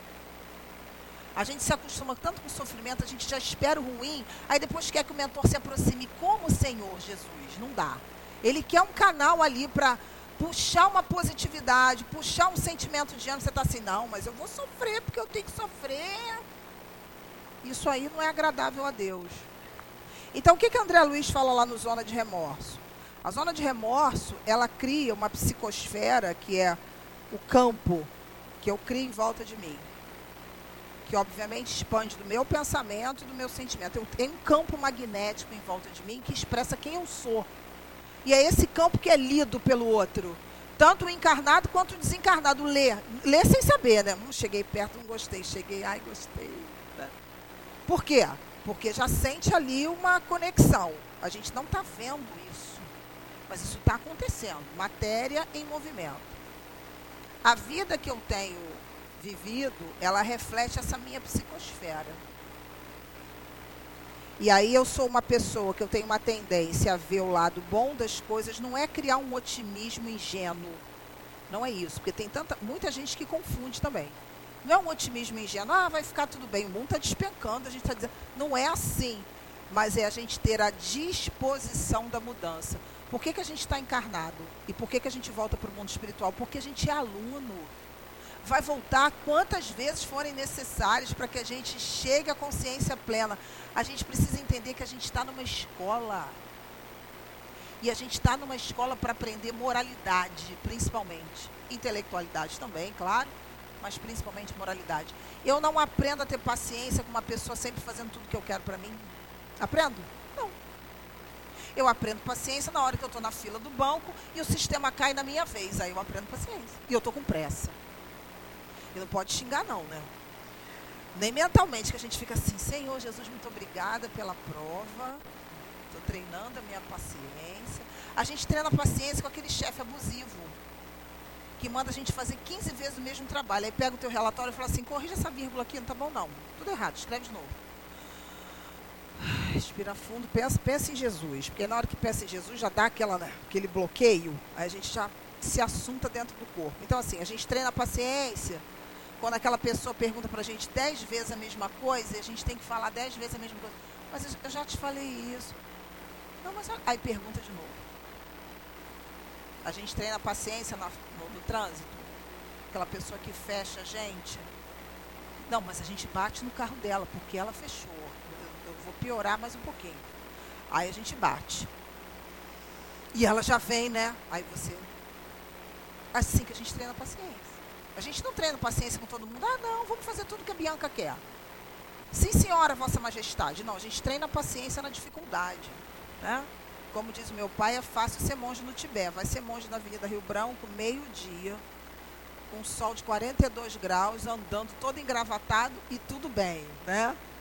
A gente se acostuma tanto com o sofrimento, a gente já espera o ruim, aí depois quer que o mentor se aproxime. Como o Senhor Jesus? Não dá. Ele quer um canal ali para puxar uma positividade, puxar um sentimento de ânimo. Você está assim, não, mas eu vou sofrer porque eu tenho que sofrer. Isso aí não é agradável a Deus. Então, o que que André Luiz fala lá no Zona de Remorso? A zona de remorso, ela cria uma psicosfera, que é o campo que eu crio em volta de mim. Que obviamente expande do meu pensamento e do meu sentimento. Eu tenho um campo magnético em volta de mim que expressa quem eu sou. E é esse campo que é lido pelo outro. Tanto o encarnado quanto o desencarnado. Lê. Lê sem saber, né? Hum, cheguei perto, não gostei. Cheguei, ai, gostei. Né? Por quê? Porque já sente ali uma conexão. A gente não está vendo isso. Mas isso está acontecendo. Matéria em movimento. A vida que eu tenho vivido, ela reflete essa minha psicosfera. E aí eu sou uma pessoa que eu tenho uma tendência a ver o lado bom das coisas, não é criar um otimismo ingênuo. Não é isso, porque tem tanta, muita gente que confunde também. Não é um otimismo ingênuo, ah, vai ficar tudo bem, o mundo está despencando, a gente está dizendo, não é assim, mas é a gente ter a disposição da mudança. Por que que a gente está encarnado? E por que que a gente volta para o mundo espiritual? Porque a gente é aluno. Vai voltar quantas vezes forem necessárias para que a gente chegue à consciência plena. A gente precisa entender que a gente está numa escola. E a gente está numa escola para aprender moralidade, principalmente. Intelectualidade também, claro, mas principalmente moralidade. Eu não aprendo a ter paciência com uma pessoa sempre fazendo tudo que eu quero para mim. Aprendo? Não. Eu aprendo paciência na hora que eu estou na fila do banco e o sistema cai na minha vez. Aí eu aprendo paciência. E eu estou com pressa. E não pode xingar não, né? Nem mentalmente, que a gente fica assim, Senhor Jesus, muito obrigada pela prova. Estou treinando a minha paciência. A gente treina a paciência com aquele chefe abusivo, que manda a gente fazer quinze vezes o mesmo trabalho. Aí pega o teu relatório e fala assim, corrija essa vírgula aqui, não tá bom não. Tudo errado, escreve de novo. Respira fundo, pensa, pensa em Jesus. Porque na hora que pensa em Jesus, já dá aquela, né, aquele bloqueio. Aí a gente já se assunta dentro do corpo. Então assim, a gente treina a paciência. Quando aquela pessoa pergunta pra gente dez vezes a mesma coisa, e a gente tem que falar dez vezes a mesma coisa. Mas eu já te falei isso. Não, mas aí pergunta de novo. A gente treina a paciência na, no, no trânsito. Aquela pessoa que fecha a gente. Não, mas a gente bate no carro dela, porque ela fechou. Eu, eu vou piorar mais um pouquinho. Aí a gente bate. E ela já vem, né? Aí você... Assim que a gente treina a paciência. A gente não treina paciência com todo mundo. Ah, não, vamos fazer tudo que a Bianca quer. Sim, senhora, Vossa Majestade. Não, a gente treina a paciência na dificuldade. Né? Como diz o meu pai, é fácil ser monge no Tibete. Vai ser monge na Avenida Rio Branco, meio-dia, com sol de quarenta e dois graus, andando todo engravatado e tudo bem. Né?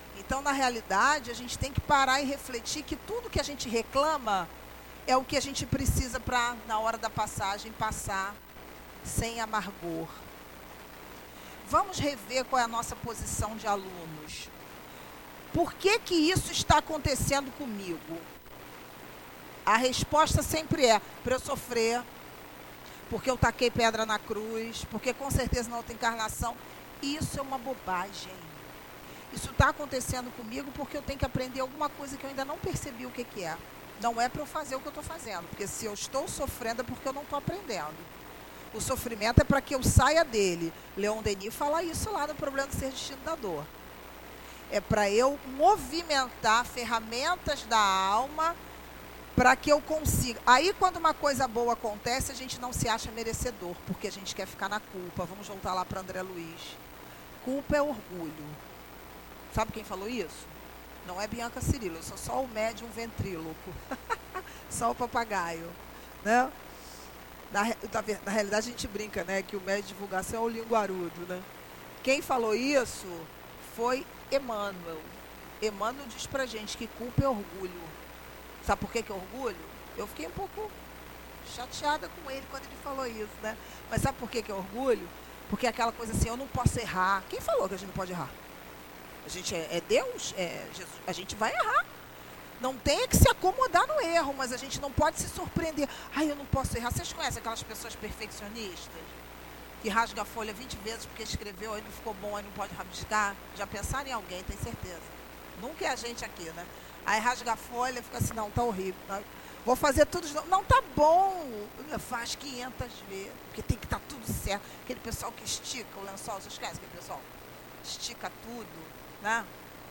Então, na realidade, a gente tem que parar e refletir que tudo que a gente reclama é o que a gente precisa para, na hora da passagem, passar sem amargor. Vamos rever qual é a nossa posição de alunos. Por que que isso está acontecendo comigo? A resposta sempre é, para eu sofrer, porque eu taquei pedra na cruz, porque com certeza na outra encarnação. Isso é uma bobagem. Isso está acontecendo comigo porque eu tenho que aprender alguma coisa que eu ainda não percebi o que, que é. Não é para eu fazer o que eu estou fazendo, porque se eu estou sofrendo é porque eu não estou aprendendo. O sofrimento é para que eu saia dele. Leon Denis fala isso lá no Problema do Ser Destino da Dor. É para eu movimentar ferramentas da alma para que eu consiga. Aí, quando uma coisa boa acontece, a gente não se acha merecedor, porque a gente quer ficar na culpa. Vamos voltar lá para André Luiz. Culpa é orgulho. Sabe quem falou isso? Não é Bianca Cirilo, eu sou só o médium ventríloco. Só o papagaio. Né? Na, na, na realidade, a gente brinca, né, que o médium de divulgação é o linguarudo. Né? Quem falou isso foi Emmanuel. Emmanuel diz pra gente que culpa é orgulho. Sabe por que que é orgulho? Eu fiquei um pouco chateada com ele quando ele falou isso, né? Mas sabe por que que é orgulho? Porque é aquela coisa assim, eu não posso errar. Quem falou que a gente não pode errar? A gente é, é Deus, é Jesus, a gente vai errar. Não tem que se acomodar no erro, mas a gente não pode se surpreender. Ai, eu não posso errar. Vocês conhecem aquelas pessoas perfeccionistas? Que rasga a folha vinte vezes porque escreveu, aí não ficou bom, aí não pode rabiscar? Já pensaram em alguém, tem certeza. Nunca é a gente aqui, né? Aí rasga a folha e fica assim, não, tá horrível. Tá? Vou fazer tudo de novo. Não, tá bom. Faz quinhentas vezes, porque tem que estar tudo certo. Aquele pessoal que estica o lençol, vocês esquecem aquele pessoal? Estica tudo, né?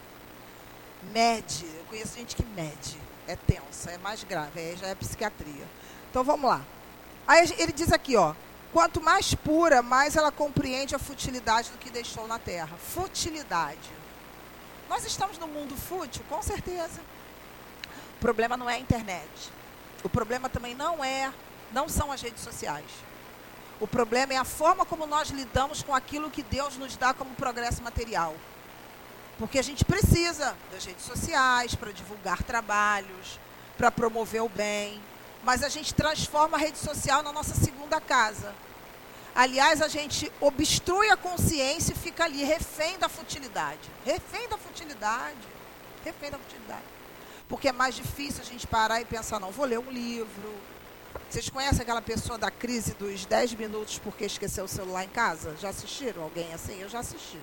Mede. Eu conheço gente que mede. É tensa, é mais grave, aí já é psiquiatria. Então, vamos lá. Aí ele diz aqui, ó. Quanto mais pura, mais ela compreende a futilidade do que deixou na Terra. Futilidade. Nós estamos num mundo fútil, com certeza. O problema não é a internet. O problema também não é, não são as redes sociais. O problema é a forma como nós lidamos com aquilo que Deus nos dá como progresso material. Porque a gente precisa das redes sociais para divulgar trabalhos, para promover o bem. Mas a gente transforma a rede social na nossa segunda casa. Aliás, a gente obstrui a consciência e fica ali, refém da futilidade. Refém da futilidade. Refém da futilidade. Porque é mais difícil a gente parar e pensar, não, vou ler um livro. Vocês conhecem aquela pessoa da crise dos dez minutos porque esqueceu o celular em casa? Já assistiram alguém assim? Eu já assisti.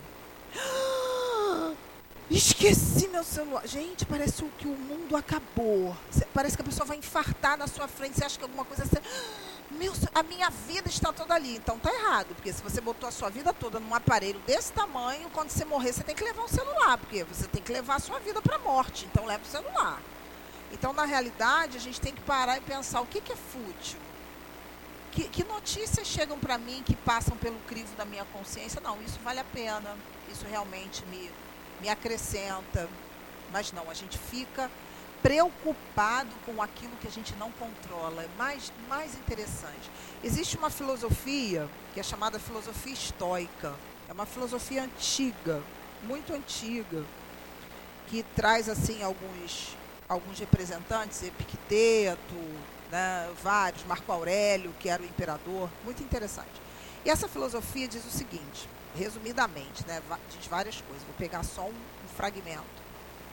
Esqueci meu celular. Gente, parece que o mundo acabou. Parece que a pessoa vai infartar na sua frente. Você acha que alguma coisa... Meu, a minha vida está toda ali. Então tá errado, porque se você botou a sua vida toda num aparelho desse tamanho, quando você morrer, você tem que levar um celular, porque você tem que levar a sua vida para a morte. Então leva o celular. Então, na realidade, a gente tem que parar e pensar o que, que é fútil. Que, que notícias chegam para mim que passam pelo crivo da minha consciência? Não, isso vale a pena. Isso realmente me, me acrescenta. Mas não, a gente fica preocupado com aquilo que a gente não controla. É mais, mais interessante. Existe uma filosofia que é chamada filosofia estoica. É uma filosofia antiga, muito antiga, que traz assim alguns, alguns representantes, Epicteto, né, vários, Marco Aurélio, que era o imperador, muito interessante. E essa filosofia diz o seguinte, resumidamente, né, diz várias coisas, vou pegar só um, um fragmento.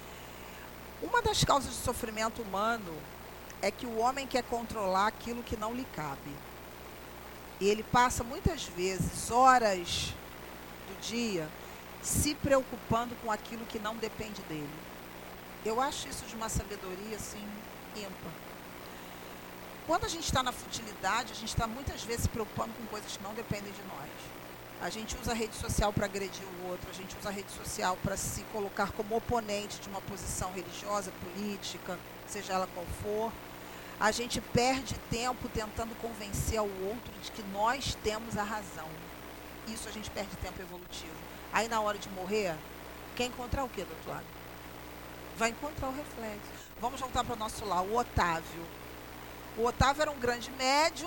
Uma das causas do sofrimento humano é que o homem quer controlar aquilo que não lhe cabe. E ele passa muitas vezes, horas do dia, se preocupando com aquilo que não depende dele. Eu acho isso de uma sabedoria, assim, ímpar. Quando a gente está na futilidade, a gente está muitas vezes se preocupando com coisas que não dependem de nós. A gente usa a rede social para agredir o outro, a gente usa a rede social para se colocar como oponente de uma posição religiosa, política, seja ela qual for. A gente perde tempo tentando convencer ao outro de que nós temos a razão. Isso a gente perde tempo evolutivo. Aí na hora de morrer, quer encontrar o que do outro lado? Vai encontrar o reflexo. Vamos voltar para o nosso lar, o Otávio. O Otávio era um grande médium,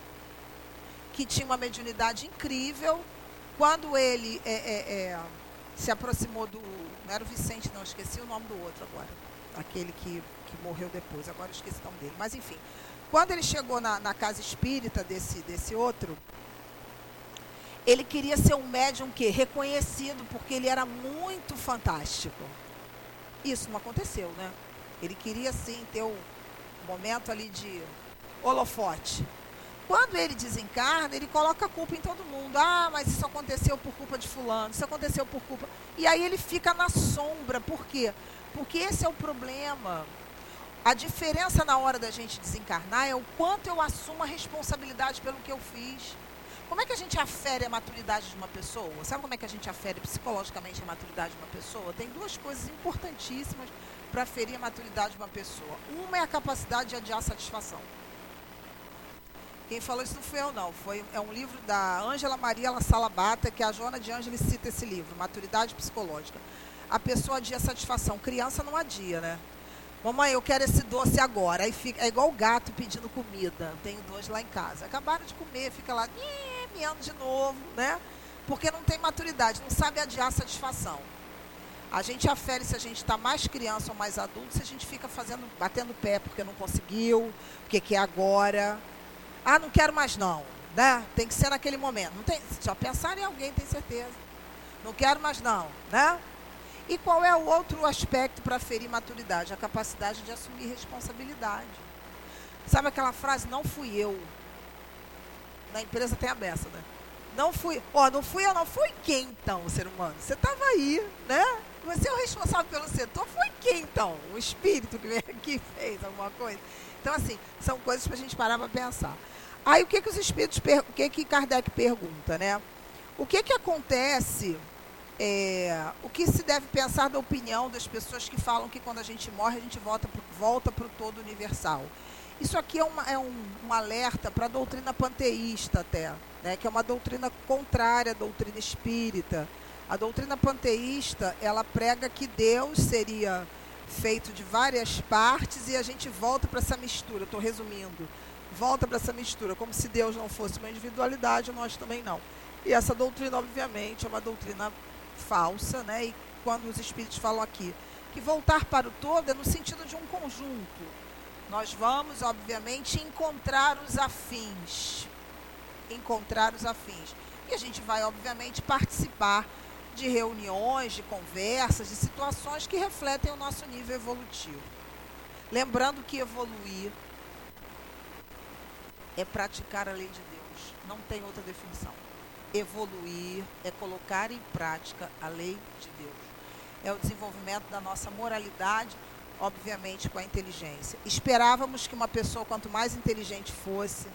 que tinha uma mediunidade incrível. Quando ele é, é, é, se aproximou do, Não era o Vicente, não, esqueci o nome do outro agora. Aquele que, que morreu depois, agora eu esqueci o nome dele. Mas enfim, quando ele chegou na, na casa espírita desse, desse outro, ele queria ser um médium que reconhecido, porque ele era muito fantástico. Isso não aconteceu, né? Ele queria, sim, ter um momento ali de holofote. Quando ele desencarna, ele coloca a culpa em todo mundo. Ah, mas isso aconteceu por culpa de fulano, isso aconteceu por culpa... E aí ele fica na sombra. Por quê? Porque esse é o problema. A diferença na hora da gente desencarnar é o quanto eu assumo a responsabilidade pelo que eu fiz. Como é que a gente afere a maturidade de uma pessoa? Sabe como é que a gente afere psicologicamente a maturidade de uma pessoa? Tem duas coisas importantíssimas para aferir a maturidade de uma pessoa. Uma é a capacidade de adiar a satisfação. Quem falou isso não foi eu, não. Foi, é um livro da Ângela Maria La Salabata, que a Joana de Ângeles cita esse livro, Maturidade Psicológica. A pessoa adia a satisfação. Criança não adia, né? Mamãe, eu quero esse doce agora. Aí fica, é igual o gato pedindo comida. Tenho dois lá em casa. Acabaram de comer, fica lá, miando de novo, né? Porque não tem maturidade, não sabe adiar a satisfação. A gente afere se a gente está mais criança ou mais adulto, se a gente fica fazendo, batendo pé porque não conseguiu, porque quer agora. Ah, não quero mais não, né? Tem que ser naquele momento. Não tem, já pensaram em alguém, tem certeza. Não quero mais não, né? E qual é o outro aspecto para aferir maturidade? A capacidade de assumir responsabilidade. Sabe aquela frase, não fui eu? Na empresa tem a beça, né? Não fui, ó, não fui eu não, foi quem então, o ser humano? Você estava aí, né? Você é o responsável pelo setor, foi quem então? O espírito que veio aqui e fez alguma coisa? Então, assim, são coisas para a gente parar para pensar. Aí, o que que os espíritos, o que que Kardec pergunta, né? O que que acontece, é, o que se deve pensar da opinião das pessoas que falam que quando a gente morre, a gente volta para volta o todo universal? Isso aqui é, uma, é um, um alerta para a doutrina panteísta até, né? Que é uma doutrina contrária à doutrina espírita. A doutrina panteísta, ela prega que Deus seria feito de várias partes e a gente volta para essa mistura, estou resumindo, volta para essa mistura, como se Deus não fosse uma individualidade, nós também não. E essa doutrina, obviamente, é uma doutrina falsa, né? E quando os espíritos falam aqui que voltar para o todo é no sentido de um conjunto. Nós vamos, obviamente, encontrar os afins, encontrar os afins. E a gente vai, obviamente, participar de reuniões, de conversas, de situações que refletem o nosso nível evolutivo. Lembrando que evoluir é praticar a lei de Deus, não tem outra definição. Evoluir é colocar em prática a lei de Deus. É o desenvolvimento da nossa moralidade, obviamente com a inteligência. Esperávamos que uma pessoa, quanto mais inteligente fosse,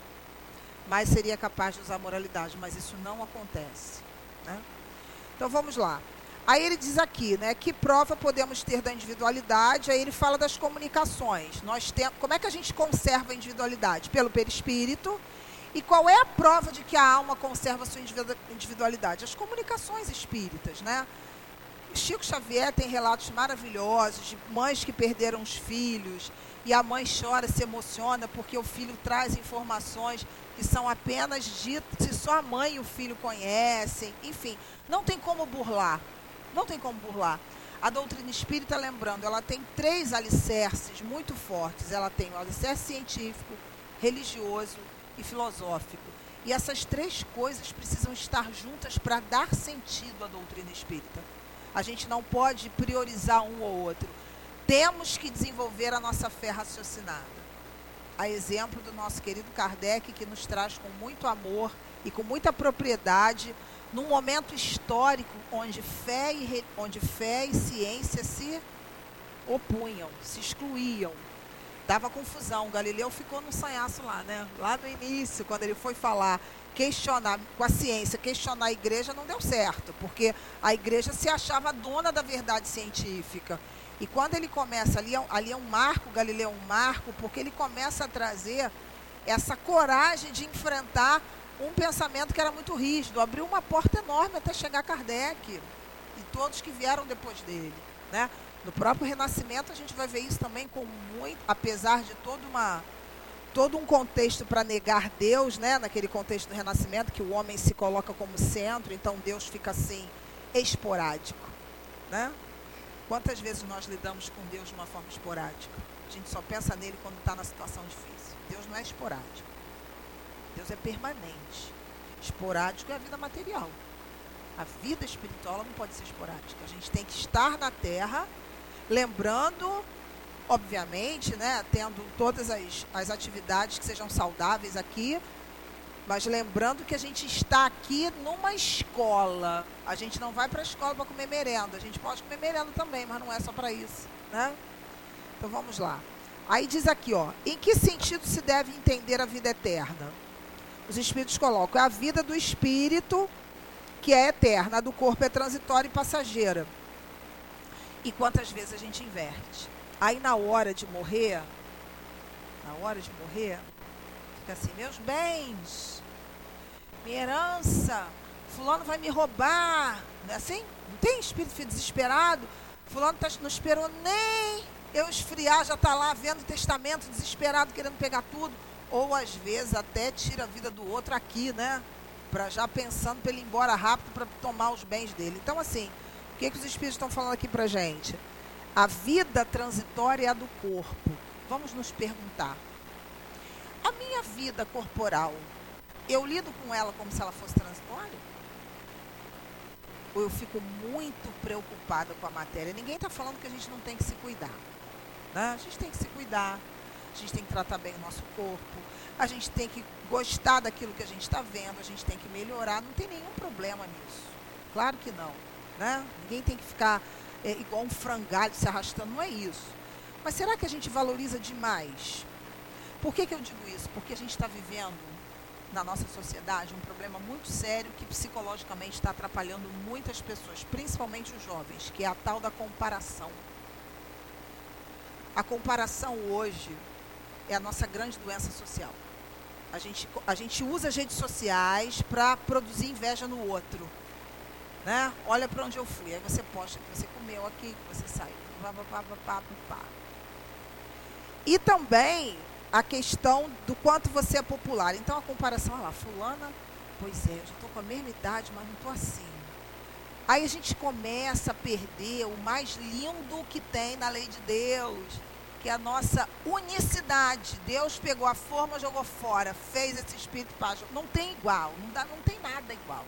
mais seria capaz de usar a moralidade, mas isso não acontece, né? Então vamos lá. Aí ele diz aqui, né, que prova podemos ter da individualidade. Aí ele fala das comunicações. Nós temos, como é que a gente conserva a individualidade? Pelo perispírito. E qual é a prova de que a alma conserva a sua individualidade? As comunicações espíritas, né? Chico Xavier tem relatos maravilhosos de mães que perderam os filhos e a mãe chora, se emociona porque o filho traz informações que são apenas ditas, se só a mãe e o filho conhecem, enfim, não tem como burlar, não tem como burlar. A doutrina espírita, lembrando, ela tem três alicerces muito fortes, ela tem o alicerce científico, religioso e filosófico. E essas três coisas precisam estar juntas para dar sentido à doutrina espírita. A gente não pode priorizar um ou outro. Temos que desenvolver a nossa fé raciocinada. A exemplo do nosso querido Kardec, que nos traz com muito amor e com muita propriedade, num momento histórico onde fé e, onde fé e ciência se opunham, se excluíam. Dava confusão. O Galileu ficou num sanhaço lá, né? Lá no início, quando ele foi falar, questionar com a ciência, questionar a igreja, não deu certo, porque a igreja se achava dona da verdade científica. E quando ele começa, ali, ali é um marco, Galileu é um marco, porque ele começa a trazer essa coragem de enfrentar um pensamento que era muito rígido, abriu uma porta enorme até chegar a Kardec e todos que vieram depois dele, né? No próprio Renascimento a gente vai ver isso também com muito, apesar de toda uma, todo um contexto para negar Deus, né? Naquele contexto do Renascimento, que o homem se coloca como centro, então Deus fica assim, esporádico, né? Quantas vezes nós lidamos com Deus de uma forma esporádica? A gente só pensa nele quando está na situação difícil. Deus não é esporádico. Deus é permanente. Esporádico é a vida material. A vida espiritual ela não pode ser esporádica. A gente tem que estar na terra, lembrando, obviamente, né, tendo todas as, as atividades que sejam saudáveis aqui, mas lembrando que a gente está aqui numa escola. A gente não vai para a escola para comer merenda. A gente pode comer merenda também, mas não é só para isso, né? Então vamos lá. Aí diz aqui, ó, em que sentido se deve entender a vida eterna? Os espíritos colocam, é a vida do espírito que é eterna, a do corpo é transitória e passageira. E quantas vezes a gente inverte? Aí na hora de morrer, na hora de morrer, fica assim, meus bens, minha herança, fulano vai me roubar, não é assim? Não tem espírito desesperado? Fulano tá, não esperou nem eu esfriar, já está lá vendo o testamento, desesperado, querendo pegar tudo. Ou às vezes até tira a vida do outro aqui, né? Para já pensando para ele ir embora rápido para tomar os bens dele. Então assim, o que, que os espíritos estão falando aqui para a gente? A vida transitória é a do corpo. Vamos nos perguntar. A minha vida corporal, eu lido com ela como se ela fosse transitória? Ou eu fico muito preocupada com a matéria? Ninguém está falando que a gente não tem que se cuidar, né? A gente tem que se cuidar, a gente tem que tratar bem o nosso corpo, a gente tem que gostar daquilo que a gente está vendo, a gente tem que melhorar, não tem nenhum problema nisso. Claro que não, né? Ninguém tem que ficar é, igual um frangalho se arrastando, não é isso. Mas será que a gente valoriza demais? Por que que eu digo isso? Porque a gente está vivendo na nossa sociedade um problema muito sério que psicologicamente está atrapalhando muitas pessoas, principalmente os jovens, que é a tal da comparação. A comparação hoje é a nossa grande doença social. A gente, a gente usa as redes sociais para produzir inveja no outro, né? Olha para onde eu fui, aí você posta que você comeu aqui, que você saiu, pá, pá, pá, pá, pá. E também a questão do quanto você é popular. Então a comparação, olha lá, fulana, pois é, eu já estou com a mesma idade, mas não estou assim. Aí a gente começa a perder o mais lindo que tem na lei de Deus, que é a nossa unicidade. Deus pegou a forma, jogou fora, fez esse espírito página. Não tem igual, não, dá, não tem nada igual.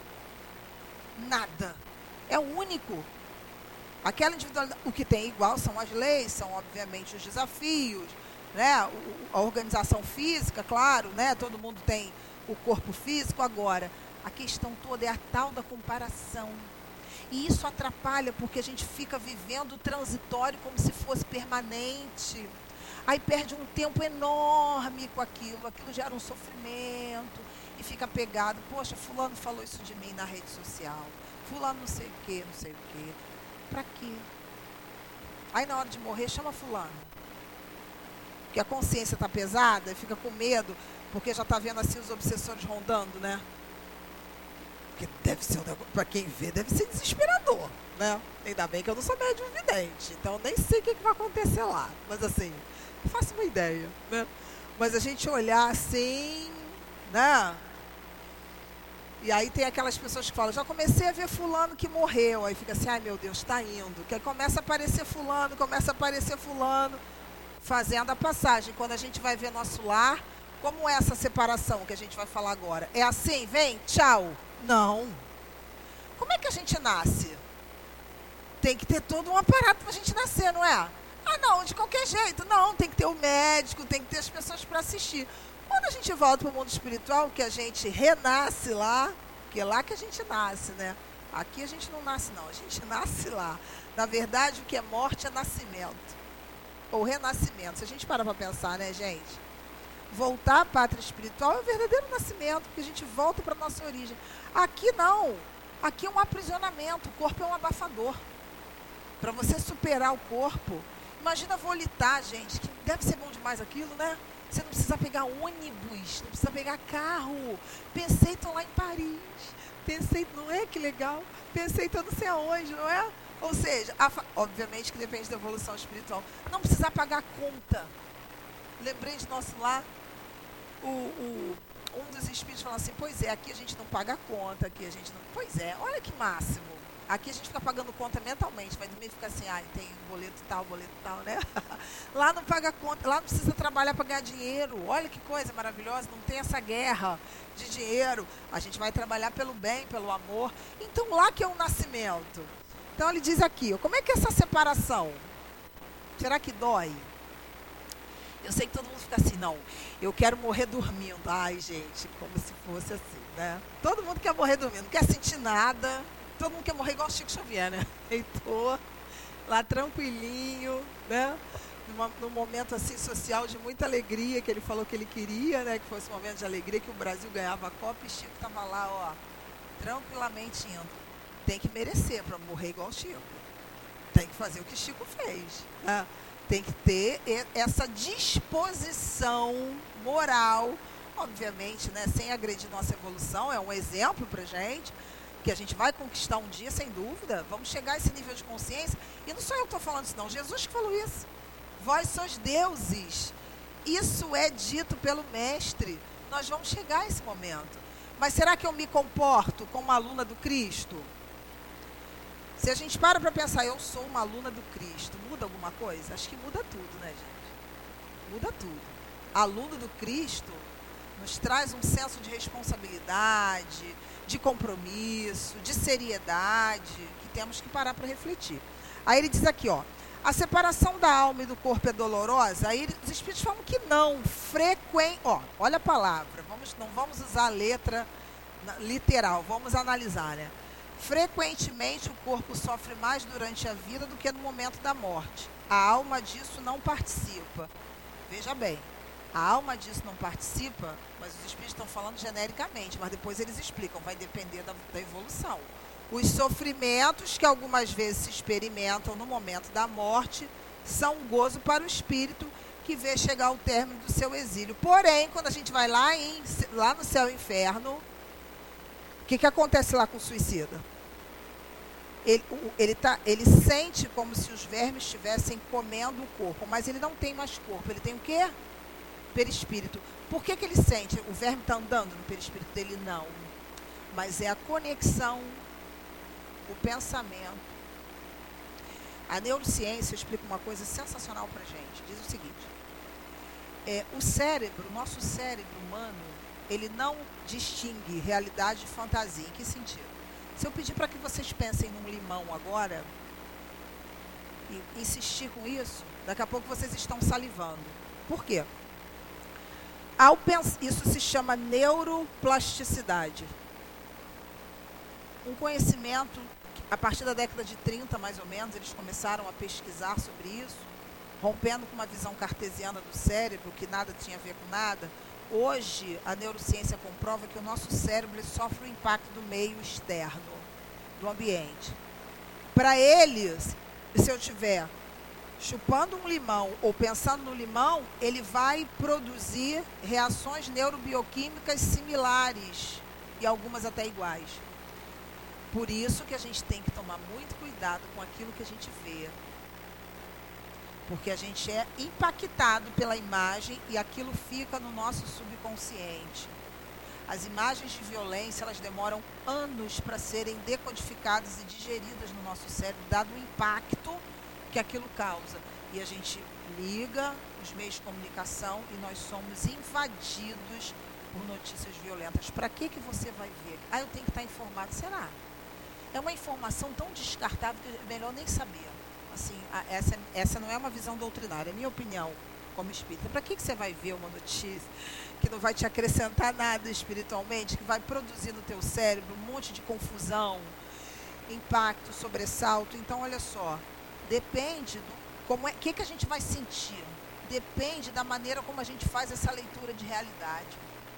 Nada. É único. Aquela individualidade, o que tem igual são as leis, são obviamente os desafios, né? A organização física, claro, né? Todo mundo tem o corpo físico. Agora, a questão toda é a tal da comparação. E isso atrapalha porque a gente fica vivendo o transitório como se fosse permanente. Aí perde um tempo enorme com aquilo, aquilo gera um sofrimento e fica pegado. Poxa, fulano falou isso de mim na rede social, fulano não sei o quê, não sei o quê. Pra quê? Aí na hora de morrer, chama fulano. Porque a consciência está pesada e fica com medo, porque já está vendo assim os obsessores rondando, né? Porque deve ser um negócio, para quem vê, deve ser desesperador, né? Ainda bem que eu não sou médium vidente, então nem sei o que, que vai acontecer lá. Mas assim, eu faço uma ideia, né? Mas a gente olhar assim, né? E aí tem aquelas pessoas que falam, já comecei a ver fulano que morreu. Aí fica assim, ai meu Deus, está indo. Que aí começa a aparecer fulano, começa a aparecer fulano, fazendo a passagem. Quando a gente vai ver nosso lar, como é essa separação que a gente vai falar agora? É assim, vem, tchau. Não. Como é que a gente nasce? Tem que ter todo um aparato para a gente nascer, não é? Ah, não, de qualquer jeito. Não, tem que ter o médico, tem que ter as pessoas para assistir. Quando a gente volta para o mundo espiritual, que a gente renasce lá, que é lá que a gente nasce, né? Aqui a gente não nasce, não. A gente nasce lá. Na verdade, o que é morte é nascimento. Ou renascimento. Se a gente parar para pensar, né, gente? Voltar à pátria espiritual é o verdadeiro nascimento, porque a gente volta para a nossa origem. Aqui não. Aqui é um aprisionamento. O corpo é um abafador. Para você superar o corpo, imagina volitar, gente, que deve ser bom demais aquilo, né? Você não precisa pegar ônibus, não precisa pegar carro. Pensei, estou lá em Paris. Pensei, não é que legal? Pensei, estou não sei aonde, não é? Ou seja, a, obviamente que depende da evolução espiritual. Não precisa pagar conta. Lembrei de nosso lar, o, o, um dos espíritos falou assim, pois é, aqui a gente não paga conta, aqui a gente não... Pois é, olha que máximo. Aqui a gente fica pagando conta mentalmente, vai dormir e fica assim, ah, tem boleto tal, boleto tal, né? Lá não paga conta, lá não precisa trabalhar para ganhar dinheiro. Olha que coisa maravilhosa, não tem essa guerra de dinheiro. A gente vai trabalhar pelo bem, pelo amor. Então lá que é o nascimento. Então ele diz aqui, como é que é essa separação? Será que dói? Eu sei que todo mundo fica assim, não, eu quero morrer dormindo. Ai, gente, como se fosse assim, né? Todo mundo quer morrer dormindo, não quer sentir nada. Todo mundo quer morrer igual o Chico Xavier, né? Heitor, lá tranquilinho, né? Numa, num momento assim social de muita alegria, que ele falou que ele queria, né? Que fosse um momento de alegria, que o Brasil ganhava a Copa e Chico estava lá, ó, tranquilamente indo. Tem que merecer para morrer igual o Chico. Tem que fazer o que Chico fez, né? Tem que ter essa disposição moral, obviamente, né? Sem agredir nossa evolução, é um exemplo para gente. Que a gente vai conquistar um dia, sem dúvida, vamos chegar a esse nível de consciência, e não sou eu que estou falando isso não, Jesus que falou isso, vós sois deuses, isso é dito pelo mestre, nós vamos chegar a esse momento, mas será que eu me comporto como uma aluna do Cristo? Se a gente para para pensar, eu sou uma aluna do Cristo, muda alguma coisa? Acho que muda tudo, né, gente? Muda tudo. Aluno do Cristo nos traz um senso de responsabilidade, de compromisso, de seriedade, que temos que parar para refletir. Aí ele diz aqui, ó, a separação da alma e do corpo é dolorosa? Aí os espíritos falam que não, frequente, ó, olha a palavra, vamos, não vamos usar a letra literal, vamos analisar, né? Frequentemente o corpo sofre mais durante a vida do que no momento da morte. A alma disso não participa. Veja bem. A alma disso não participa, mas os espíritos estão falando genericamente, mas depois eles explicam, vai depender da, da evolução. Os sofrimentos que algumas vezes se experimentam no momento da morte são um gozo para o espírito que vê chegar ao término do seu exílio. Porém, quando a gente vai lá, em, lá no céu e inferno, o que, que acontece lá com o suicida? Ele, ele, tá, ele sente como se os vermes estivessem comendo o corpo, mas ele não tem mais corpo, ele tem o quê? Perispírito. Por que, que ele sente? O verme está andando no perispírito dele? Não. Mas é a conexão, o pensamento. A neurociência explica uma coisa sensacional para a gente. Diz o seguinte, é, o cérebro, o nosso cérebro humano, ele não distingue realidade de fantasia. Em que sentido? Se eu pedir para que vocês pensem num limão agora, e insistir com isso, daqui a pouco vocês estão salivando. Por quê? Ao pens- isso se chama neuroplasticidade. Um conhecimento, a partir da década de trinta, mais ou menos, eles começaram a pesquisar sobre isso, rompendo com uma visão cartesiana do cérebro, que nada tinha a ver com nada. Hoje, a neurociência comprova que o nosso cérebro sofre o impacto do meio externo, do ambiente. Para eles, se eu tiver chupando um limão ou pensando no limão, ele vai produzir reações neurobioquímicas similares e algumas até iguais. Por isso que a gente tem que tomar muito cuidado com aquilo que a gente vê. Porque a gente é impactado pela imagem e aquilo fica no nosso subconsciente. As imagens de violência, elas demoram anos para serem decodificadas e digeridas no nosso cérebro, dado o impacto que aquilo causa. E a gente liga os meios de comunicação e nós somos invadidos por notícias violentas. Para que que você vai ver? Ah, eu tenho que estar informado. Será? É uma informação tão descartável que é melhor nem saber. Assim, essa, essa não é uma visão doutrinária, é minha opinião como espírita. Para que que você vai ver uma notícia que não vai te acrescentar nada espiritualmente, que vai produzir no teu cérebro um monte de confusão, impacto, sobressalto? Então, olha só, depende do como é, que que a gente vai sentir. Depende da maneira como a gente faz essa leitura de realidade.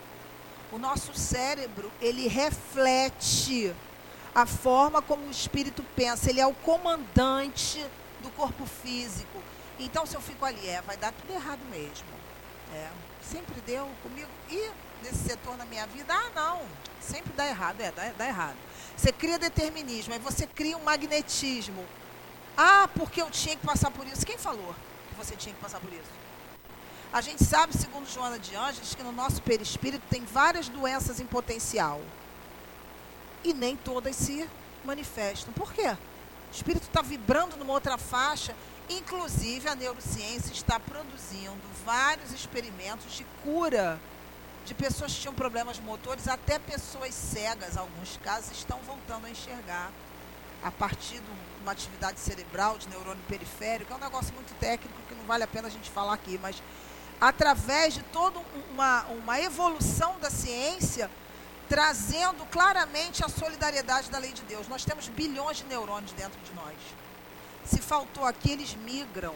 O nosso cérebro, ele reflete a forma como o espírito pensa. Ele é o comandante do corpo físico. Então, se eu fico ali, é, vai dar tudo errado mesmo. É, sempre deu comigo. E nesse setor na minha vida, ah, não, sempre dá errado. É, dá, dá errado. Você cria determinismo, aí você cria um magnetismo. Ah, porque eu tinha que passar por isso. Quem falou que você tinha que passar por isso? A gente sabe, segundo Joana de Ângeles, que no nosso perispírito tem várias doenças em potencial. E nem todas se manifestam. Por quê? O espírito está vibrando numa outra faixa. Inclusive, a neurociência está produzindo vários experimentos de cura de pessoas que tinham problemas motores, até pessoas cegas, em alguns casos, estão voltando a enxergar a partir de uma atividade cerebral, de neurônio periférico. É um negócio muito técnico que não vale a pena a gente falar aqui, mas através de toda uma, uma evolução da ciência, trazendo claramente a solidariedade da lei de Deus. Nós temos bilhões de neurônios dentro de nós. Se faltou aqui, eles migram.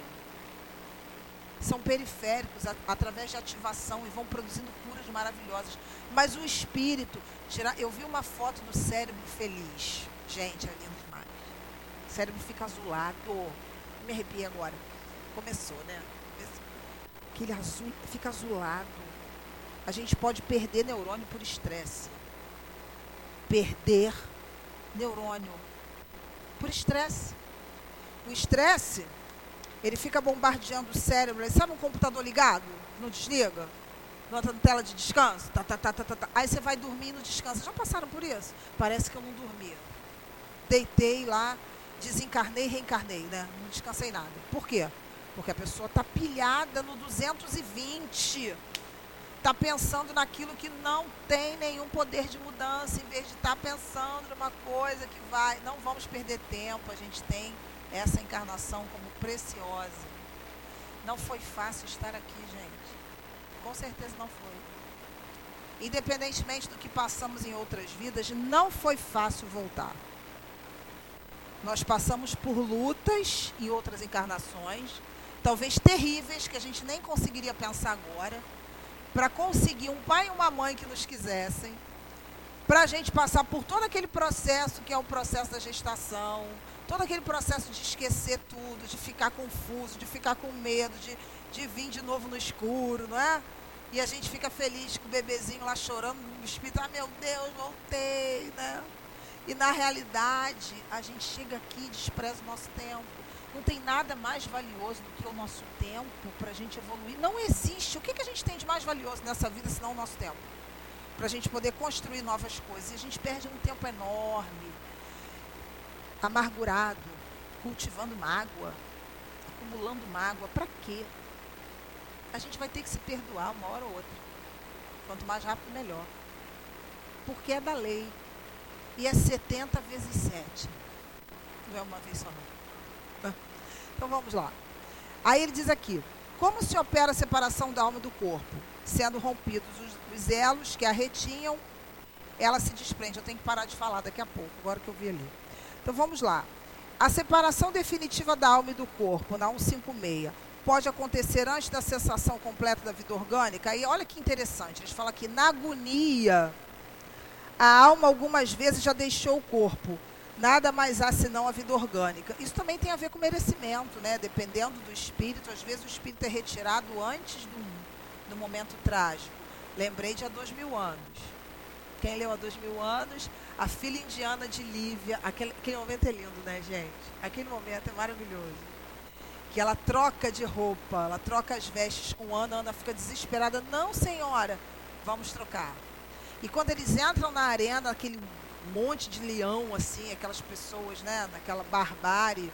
São periféricos, a, através de ativação, e vão produzindo curas maravilhosas. Mas o espírito, gerar, eu vi uma foto do cérebro feliz. Gente, é lindo demais. O cérebro fica azulado. Me arrepiei agora. Começou, né? Aquele azul, fica azulado. A gente pode perder neurônio por estresse. Perder neurônio por estresse. O estresse, ele fica bombardeando o cérebro. Sabe um computador ligado? Não desliga? Não está na tela de descanso? Tá, tá, tá, tá, tá, tá. Aí você vai dormir e não descansa. Já passaram por isso? Parece que eu não dormi. Deitei lá, desencarnei e reencarnei, né? Não descansei nada. Por quê? Porque a pessoa está pilhada no duzentos e vinte. Está pensando naquilo que não tem nenhum poder de mudança, em vez de estar tá pensando numa coisa que vai... Não vamos perder tempo, a gente tem essa encarnação como preciosa. Não foi fácil estar aqui, gente. Com certeza não foi. Independentemente do que passamos em outras vidas, não foi fácil voltar. Nós passamos por lutas em outras encarnações, talvez terríveis, que a gente nem conseguiria pensar agora, para conseguir um pai e uma mãe que nos quisessem, para a gente passar por todo aquele processo que é o processo da gestação, todo aquele processo de esquecer tudo, de ficar confuso, de ficar com medo, de, de vir de novo no escuro, não é? E a gente fica feliz com o bebezinho lá chorando no espírito, ah, meu Deus, voltei, né? E na realidade, a gente chega aqui e despreza o nosso tempo. Não tem nada mais valioso do que o nosso tempo para a gente evoluir. Não existe. O que, que a gente tem de mais valioso nessa vida, senão o nosso tempo? Para a gente poder construir novas coisas. E a gente perde um tempo enorme, amargurado, cultivando mágoa, acumulando mágoa. Para quê? A gente vai ter que se perdoar uma hora ou outra. Quanto mais rápido, melhor. Porque é da lei. E é setenta vezes sete. Não é uma vez só, não. Então vamos lá. Aí ele diz aqui: como se opera a separação da alma do corpo? Sendo rompidos os, os elos que a retinham, ela se desprende. Eu tenho que parar de falar daqui a pouco, agora que eu vi ali. Então vamos lá. A separação definitiva da alma e do corpo, na cento e cinquenta e seis, pode acontecer antes da cessação completa da vida orgânica? Aí olha que interessante, eles falam aqui, na agonia, a alma algumas vezes já deixou o corpo. Nada mais há senão a vida orgânica. Isso também tem a ver com merecimento, né? Dependendo do espírito, às vezes o espírito é retirado antes do, do momento trágico. Lembrei de Há Dois Mil Anos. Quem leu Há Dois Mil Anos? A filha indiana de Lívia. Aquele, aquele momento é lindo, né, gente? Aquele momento é maravilhoso. Que ela troca de roupa, ela troca as vestes com Ana, Ana fica desesperada. Não, senhora, vamos trocar. E quando eles entram na arena, aquele monte de leão, assim, aquelas pessoas, né, naquela barbárie,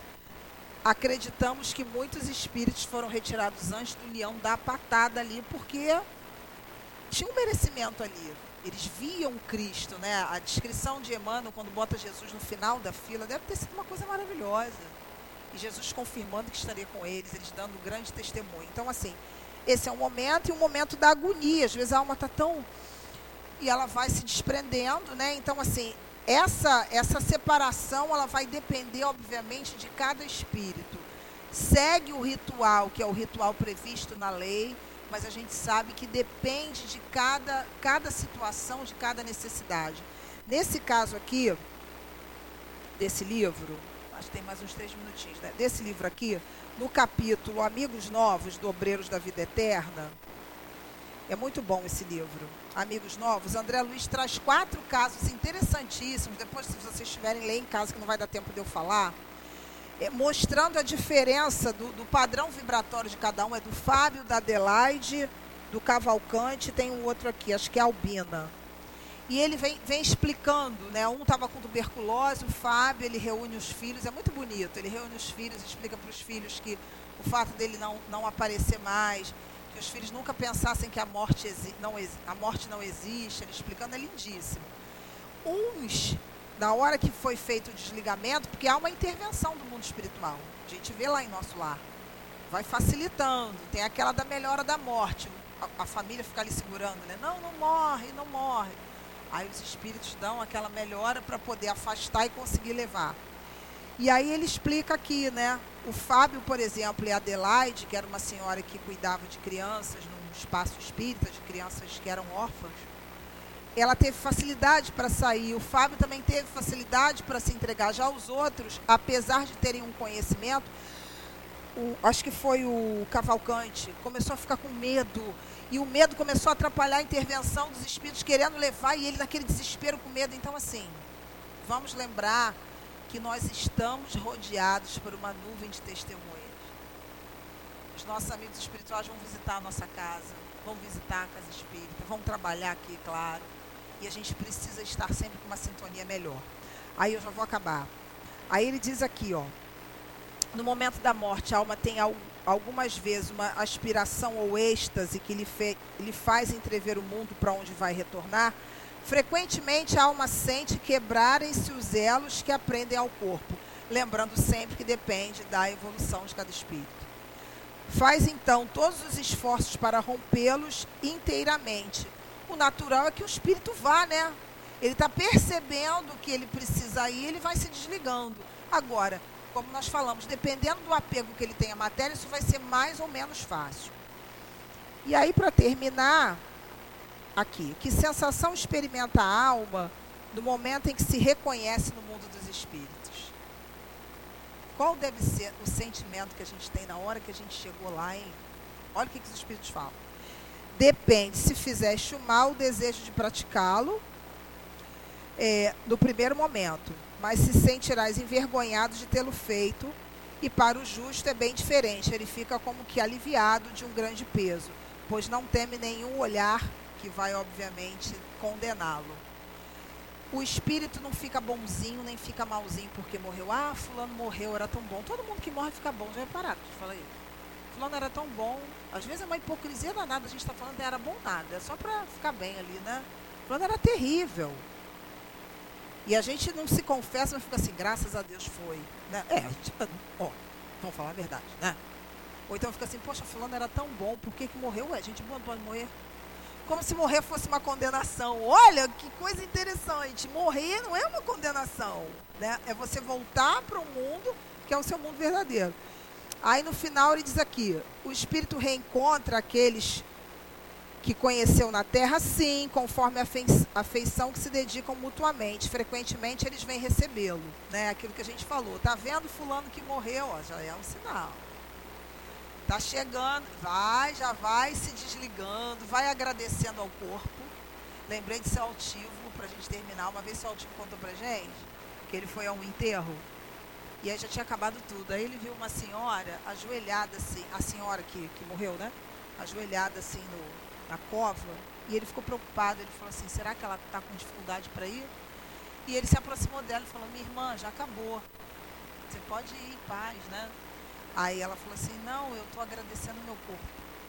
acreditamos que muitos espíritos foram retirados antes do leão dar a patada ali, porque tinha um merecimento ali. Eles viam Cristo, né? A descrição de Emmanuel, quando bota Jesus no final da fila, deve ter sido uma coisa maravilhosa. E Jesus confirmando que estaria com eles, eles dando um grande testemunho. Então, assim, esse é um momento e um momento da agonia. Às vezes a alma está tão... e ela vai se desprendendo, né? Então, assim, essa, essa separação, ela vai depender, obviamente, de cada espírito. Segue o ritual, que é o ritual previsto na lei, mas a gente sabe que depende de cada, cada situação, de cada necessidade. Nesse caso aqui, desse livro, acho que tem mais uns três minutinhos, né? Desse livro aqui, no capítulo Amigos Novos, do Obreiros da Vida Eterna, é muito bom esse livro. Amigos Novos, André Luiz traz quatro casos interessantíssimos, depois se vocês tiverem, ler em casa, que não vai dar tempo de eu falar, é, mostrando a diferença do, do padrão vibratório de cada um. É do Fábio, da Adelaide, do Cavalcante, tem um outro aqui, acho que é Albina. E ele vem, vem explicando, né? Um estava com tuberculose, o Fábio, ele reúne os filhos, é muito bonito, ele reúne os filhos, explica para os filhos que o fato dele não, não aparecer mais, que os filhos nunca pensassem que a morte, exi não, a morte não existe, ele explicando, é lindíssimo. Uns, na hora que foi feito o desligamento, porque há uma intervenção do mundo espiritual, a gente vê lá em nosso lar, vai facilitando, tem aquela da melhora da morte, a, a família fica ali segurando, né? Não, não morre, não morre. Aí os espíritos dão aquela melhora para poder afastar e conseguir levar. E aí ele explica aqui, né? O Fábio, por exemplo, e a Adelaide, que era uma senhora que cuidava de crianças num espaço espírita, de crianças que eram órfãs, ela teve facilidade para sair. O Fábio também teve facilidade para se entregar. Já os outros, apesar de terem um conhecimento, o, acho que foi o Cavalcante, começou a ficar com medo. E o medo começou a atrapalhar a intervenção dos espíritos, querendo levar, e ele naquele desespero com medo. Então, assim, vamos lembrar que nós estamos rodeados por uma nuvem de testemunhas. Os nossos amigos espirituais vão visitar a nossa casa, vão visitar a casa espírita, vão trabalhar aqui, claro. E a gente precisa estar sempre com uma sintonia melhor. Aí eu já vou acabar. Aí ele diz aqui, ó. No momento da morte, a alma tem algumas vezes uma aspiração ou êxtase que lhe, fe, lhe faz entrever o mundo para onde vai retornar. Frequentemente, a alma sente quebrarem-se os elos que aprendem ao corpo, lembrando sempre que depende da evolução de cada espírito. Faz, então, todos os esforços para rompê-los inteiramente. O natural é que o espírito vá, né? Ele está percebendo que ele precisa ir, ele vai se desligando. Agora, como nós falamos, dependendo do apego que ele tem à matéria, isso vai ser mais ou menos fácil. E aí, para terminar, aqui, que sensação experimenta a alma no momento em que se reconhece no mundo dos espíritos? Qual deve ser o sentimento que a gente tem na hora que a gente chegou lá, hein? Olha o que, que os espíritos falam. Depende, se fizeste o mal, o desejo de praticá-lo é, no primeiro momento, mas se sentirás envergonhado de tê-lo feito, e para o justo é bem diferente, ele fica como que aliviado de um grande peso, pois não teme nenhum olhar que vai, obviamente, condená-lo. O espírito não fica bonzinho, nem fica malzinho porque morreu. Ah, fulano morreu, era tão bom. Todo mundo que morre fica bom, já repararam? Deixa eu falar aí. Fulano era tão bom. Às vezes é uma hipocrisia danada, a gente está falando que era bom nada, é só para ficar bem ali, né? Fulano era terrível. E a gente não se confessa, mas fica assim, graças a Deus foi. Né? É, a gente, ó, vamos falar a verdade, né? Ou então fica assim, poxa, fulano era tão bom, por que que morreu? Ué, gente boa não pode morrer. Como se morrer fosse uma condenação. Olha, que coisa interessante. Morrer não é uma condenação, né? É você voltar para o mundo, que é o seu mundo verdadeiro. Aí no final ele diz aqui, o espírito reencontra aqueles que conheceu na Terra, sim, conforme a afeição que se dedicam mutuamente. Frequentemente eles vêm recebê-lo, né? Aquilo que a gente falou. Tá vendo fulano que morreu? Ó, já é um sinal. Tá chegando, vai, já vai se desligando, vai agradecendo ao corpo. Lembrei de seu altivo, para a gente terminar. Uma vez seu altivo contou pra gente que ele foi a um enterro e aí já tinha acabado tudo. Aí ele viu uma senhora ajoelhada assim, a senhora que, que morreu, né? Ajoelhada assim no... na cova, e ele ficou preocupado, ele falou assim, será que ela está com dificuldade para ir? E ele se aproximou dela e falou, minha irmã, já acabou, você pode ir em paz, né? Aí ela falou assim, não, eu estou agradecendo o meu corpo.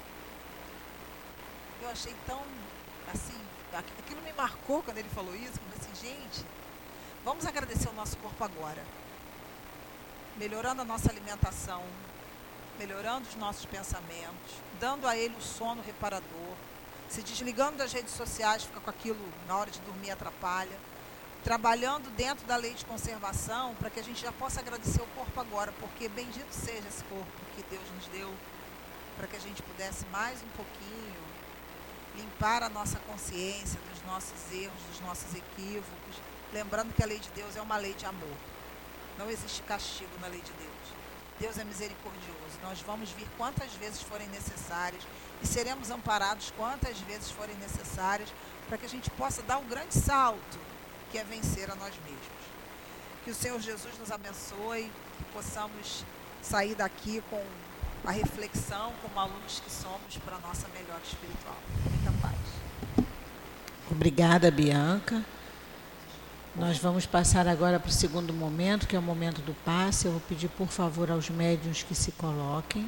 Eu achei tão, assim, aquilo me marcou quando ele falou isso, eu falei assim, gente, vamos agradecer o nosso corpo agora, melhorando a nossa alimentação, melhorando os nossos pensamentos, dando a ele o sono reparador, se desligando das redes sociais, fica com aquilo na hora de dormir, atrapalha, trabalhando dentro da lei de conservação para que a gente já possa agradecer o corpo agora, porque bendito seja esse corpo que Deus nos deu, para que a gente pudesse mais um pouquinho limpar a nossa consciência dos nossos erros, dos nossos equívocos, lembrando que a lei de Deus é uma lei de amor, não existe castigo na lei de Deus. Deus é misericordioso, nós vamos vir quantas vezes forem necessárias e seremos amparados quantas vezes forem necessárias para que a gente possa dar um grande salto, que é vencer a nós mesmos. Que o Senhor Jesus nos abençoe, que possamos sair daqui com a reflexão, como alunos que somos, para a nossa melhora espiritual. Muita paz. Obrigada, Bianca. Nós vamos passar agora para o segundo momento, que é o momento do passe. Eu vou pedir, por favor, aos médiuns que se coloquem.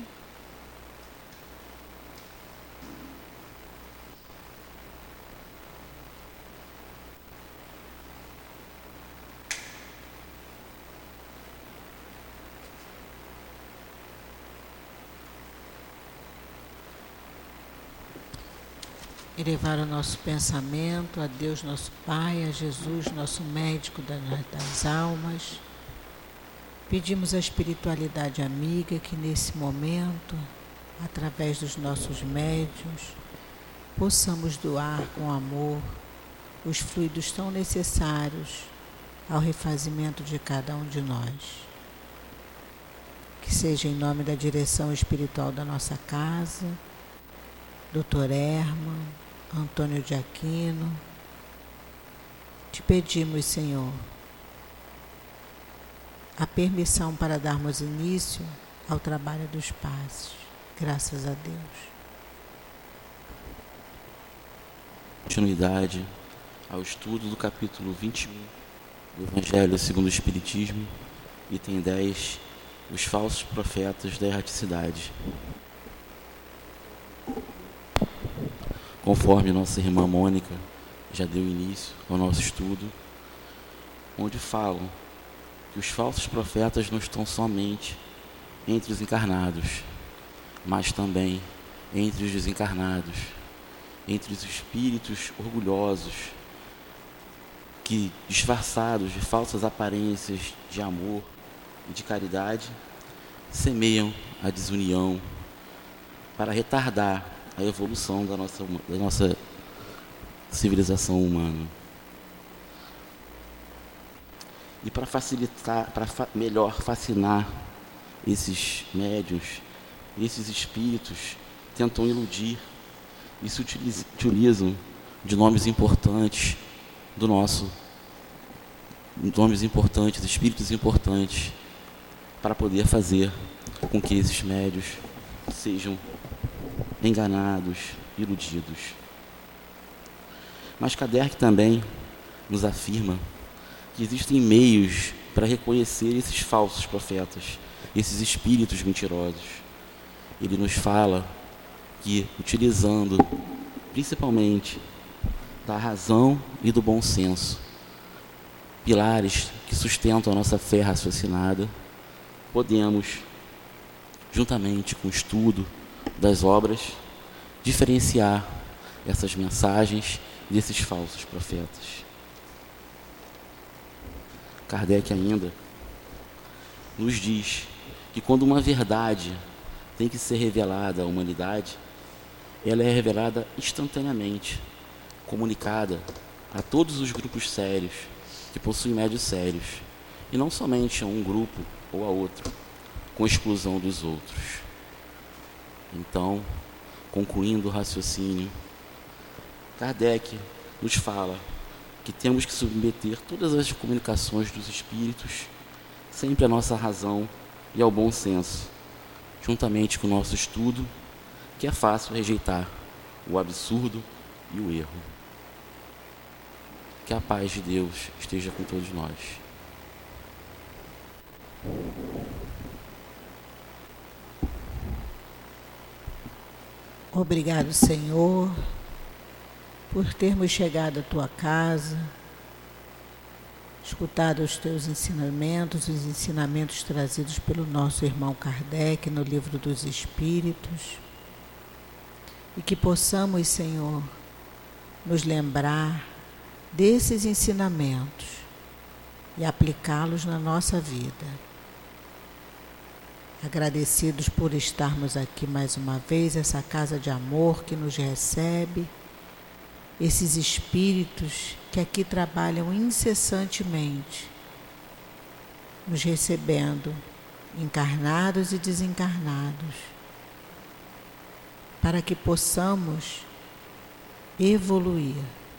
Elevar o nosso pensamento a Deus nosso Pai, a Jesus, nosso médico das almas. Pedimos à espiritualidade amiga que nesse momento, através dos nossos médiuns, possamos doar com amor os fluidos tão necessários ao refazimento de cada um de nós. Que seja em nome da direção espiritual da nossa casa, doutor Herman, Antônio de Aquino, te pedimos, Senhor, a permissão para darmos início ao trabalho dos passes. Graças a Deus. Continuidade ao estudo do capítulo vinte e um do Evangelho segundo o Espiritismo, item dez, os falsos profetas da erraticidade. Conforme nossa irmã Mônica já deu início ao nosso estudo, onde falam que os falsos profetas não estão somente entre os encarnados, mas também entre os desencarnados, entre os espíritos orgulhosos, que, disfarçados de falsas aparências de amor e de caridade, semeiam a desunião para retardar a evolução da nossa, da nossa civilização humana. E para facilitar, para fa- melhor fascinar esses médiuns, esses espíritos tentam iludir e se utiliz- utilizam de nomes importantes do nosso, nomes importantes, espíritos importantes, para poder fazer com que esses médiuns sejam enganados, iludidos. Mas Kardec também nos afirma que existem meios para reconhecer esses falsos profetas, esses espíritos mentirosos. Ele nos fala que, utilizando principalmente da razão e do bom senso, pilares que sustentam a nossa fé raciocinada, podemos, juntamente com o estudo das obras, diferenciar essas mensagens desses falsos profetas. Kardec ainda nos diz que quando uma verdade tem que ser revelada à humanidade, ela é revelada instantaneamente, comunicada a todos os grupos sérios que possuem médios sérios, e não somente a um grupo ou a outro, com exclusão dos outros. Então, concluindo o raciocínio, Kardec nos fala que temos que submeter todas as comunicações dos espíritos sempre à nossa razão e ao bom senso, juntamente com o nosso estudo, que é fácil rejeitar o absurdo e o erro. Que a paz de Deus esteja com todos nós. Obrigado, Senhor, por termos chegado à tua casa, escutado os teus ensinamentos, os ensinamentos trazidos pelo nosso irmão Kardec no Livro dos Espíritos, e que possamos, Senhor, nos lembrar desses ensinamentos e aplicá-los na nossa vida. Agradecidos por estarmos aqui mais uma vez, essa casa de amor que nos recebe, esses espíritos que aqui trabalham incessantemente, nos recebendo, encarnados e desencarnados, para que possamos evoluir.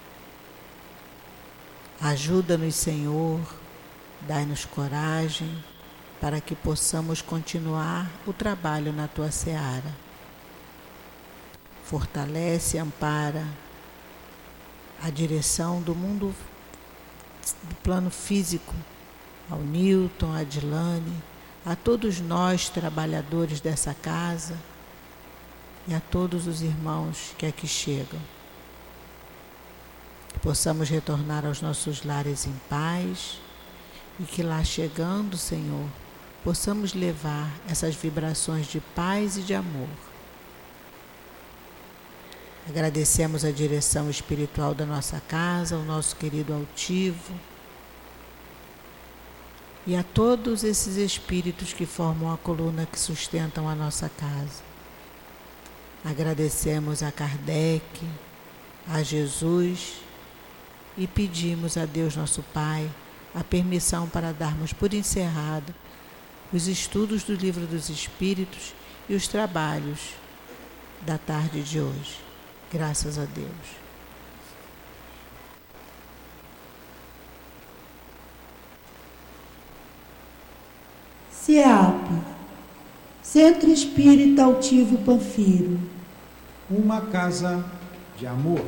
Ajuda-nos, Senhor, dai-nos coragem, para que possamos continuar o trabalho na tua seara. Fortalece, ampara a direção do mundo, do plano físico, ao Newton, a Dilane, a todos nós trabalhadores dessa casa e a todos os irmãos que aqui chegam. Que possamos retornar aos nossos lares em paz e que lá chegando, Senhor, possamos levar essas vibrações de paz e de amor. Agradecemos a direção espiritual da nossa casa, o nosso querido altivo, e a todos esses espíritos que formam a coluna que sustentam a nossa casa. Agradecemos a Kardec, a Jesus, e pedimos a Deus nosso Pai a permissão para darmos por encerrado os estudos do Livro dos Espíritos e os trabalhos da tarde de hoje. Graças a Deus. CEAP, Centro Espírita Altivo Panfiro. Uma casa de amor.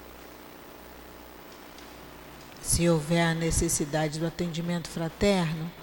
Se houver a necessidade do atendimento fraterno,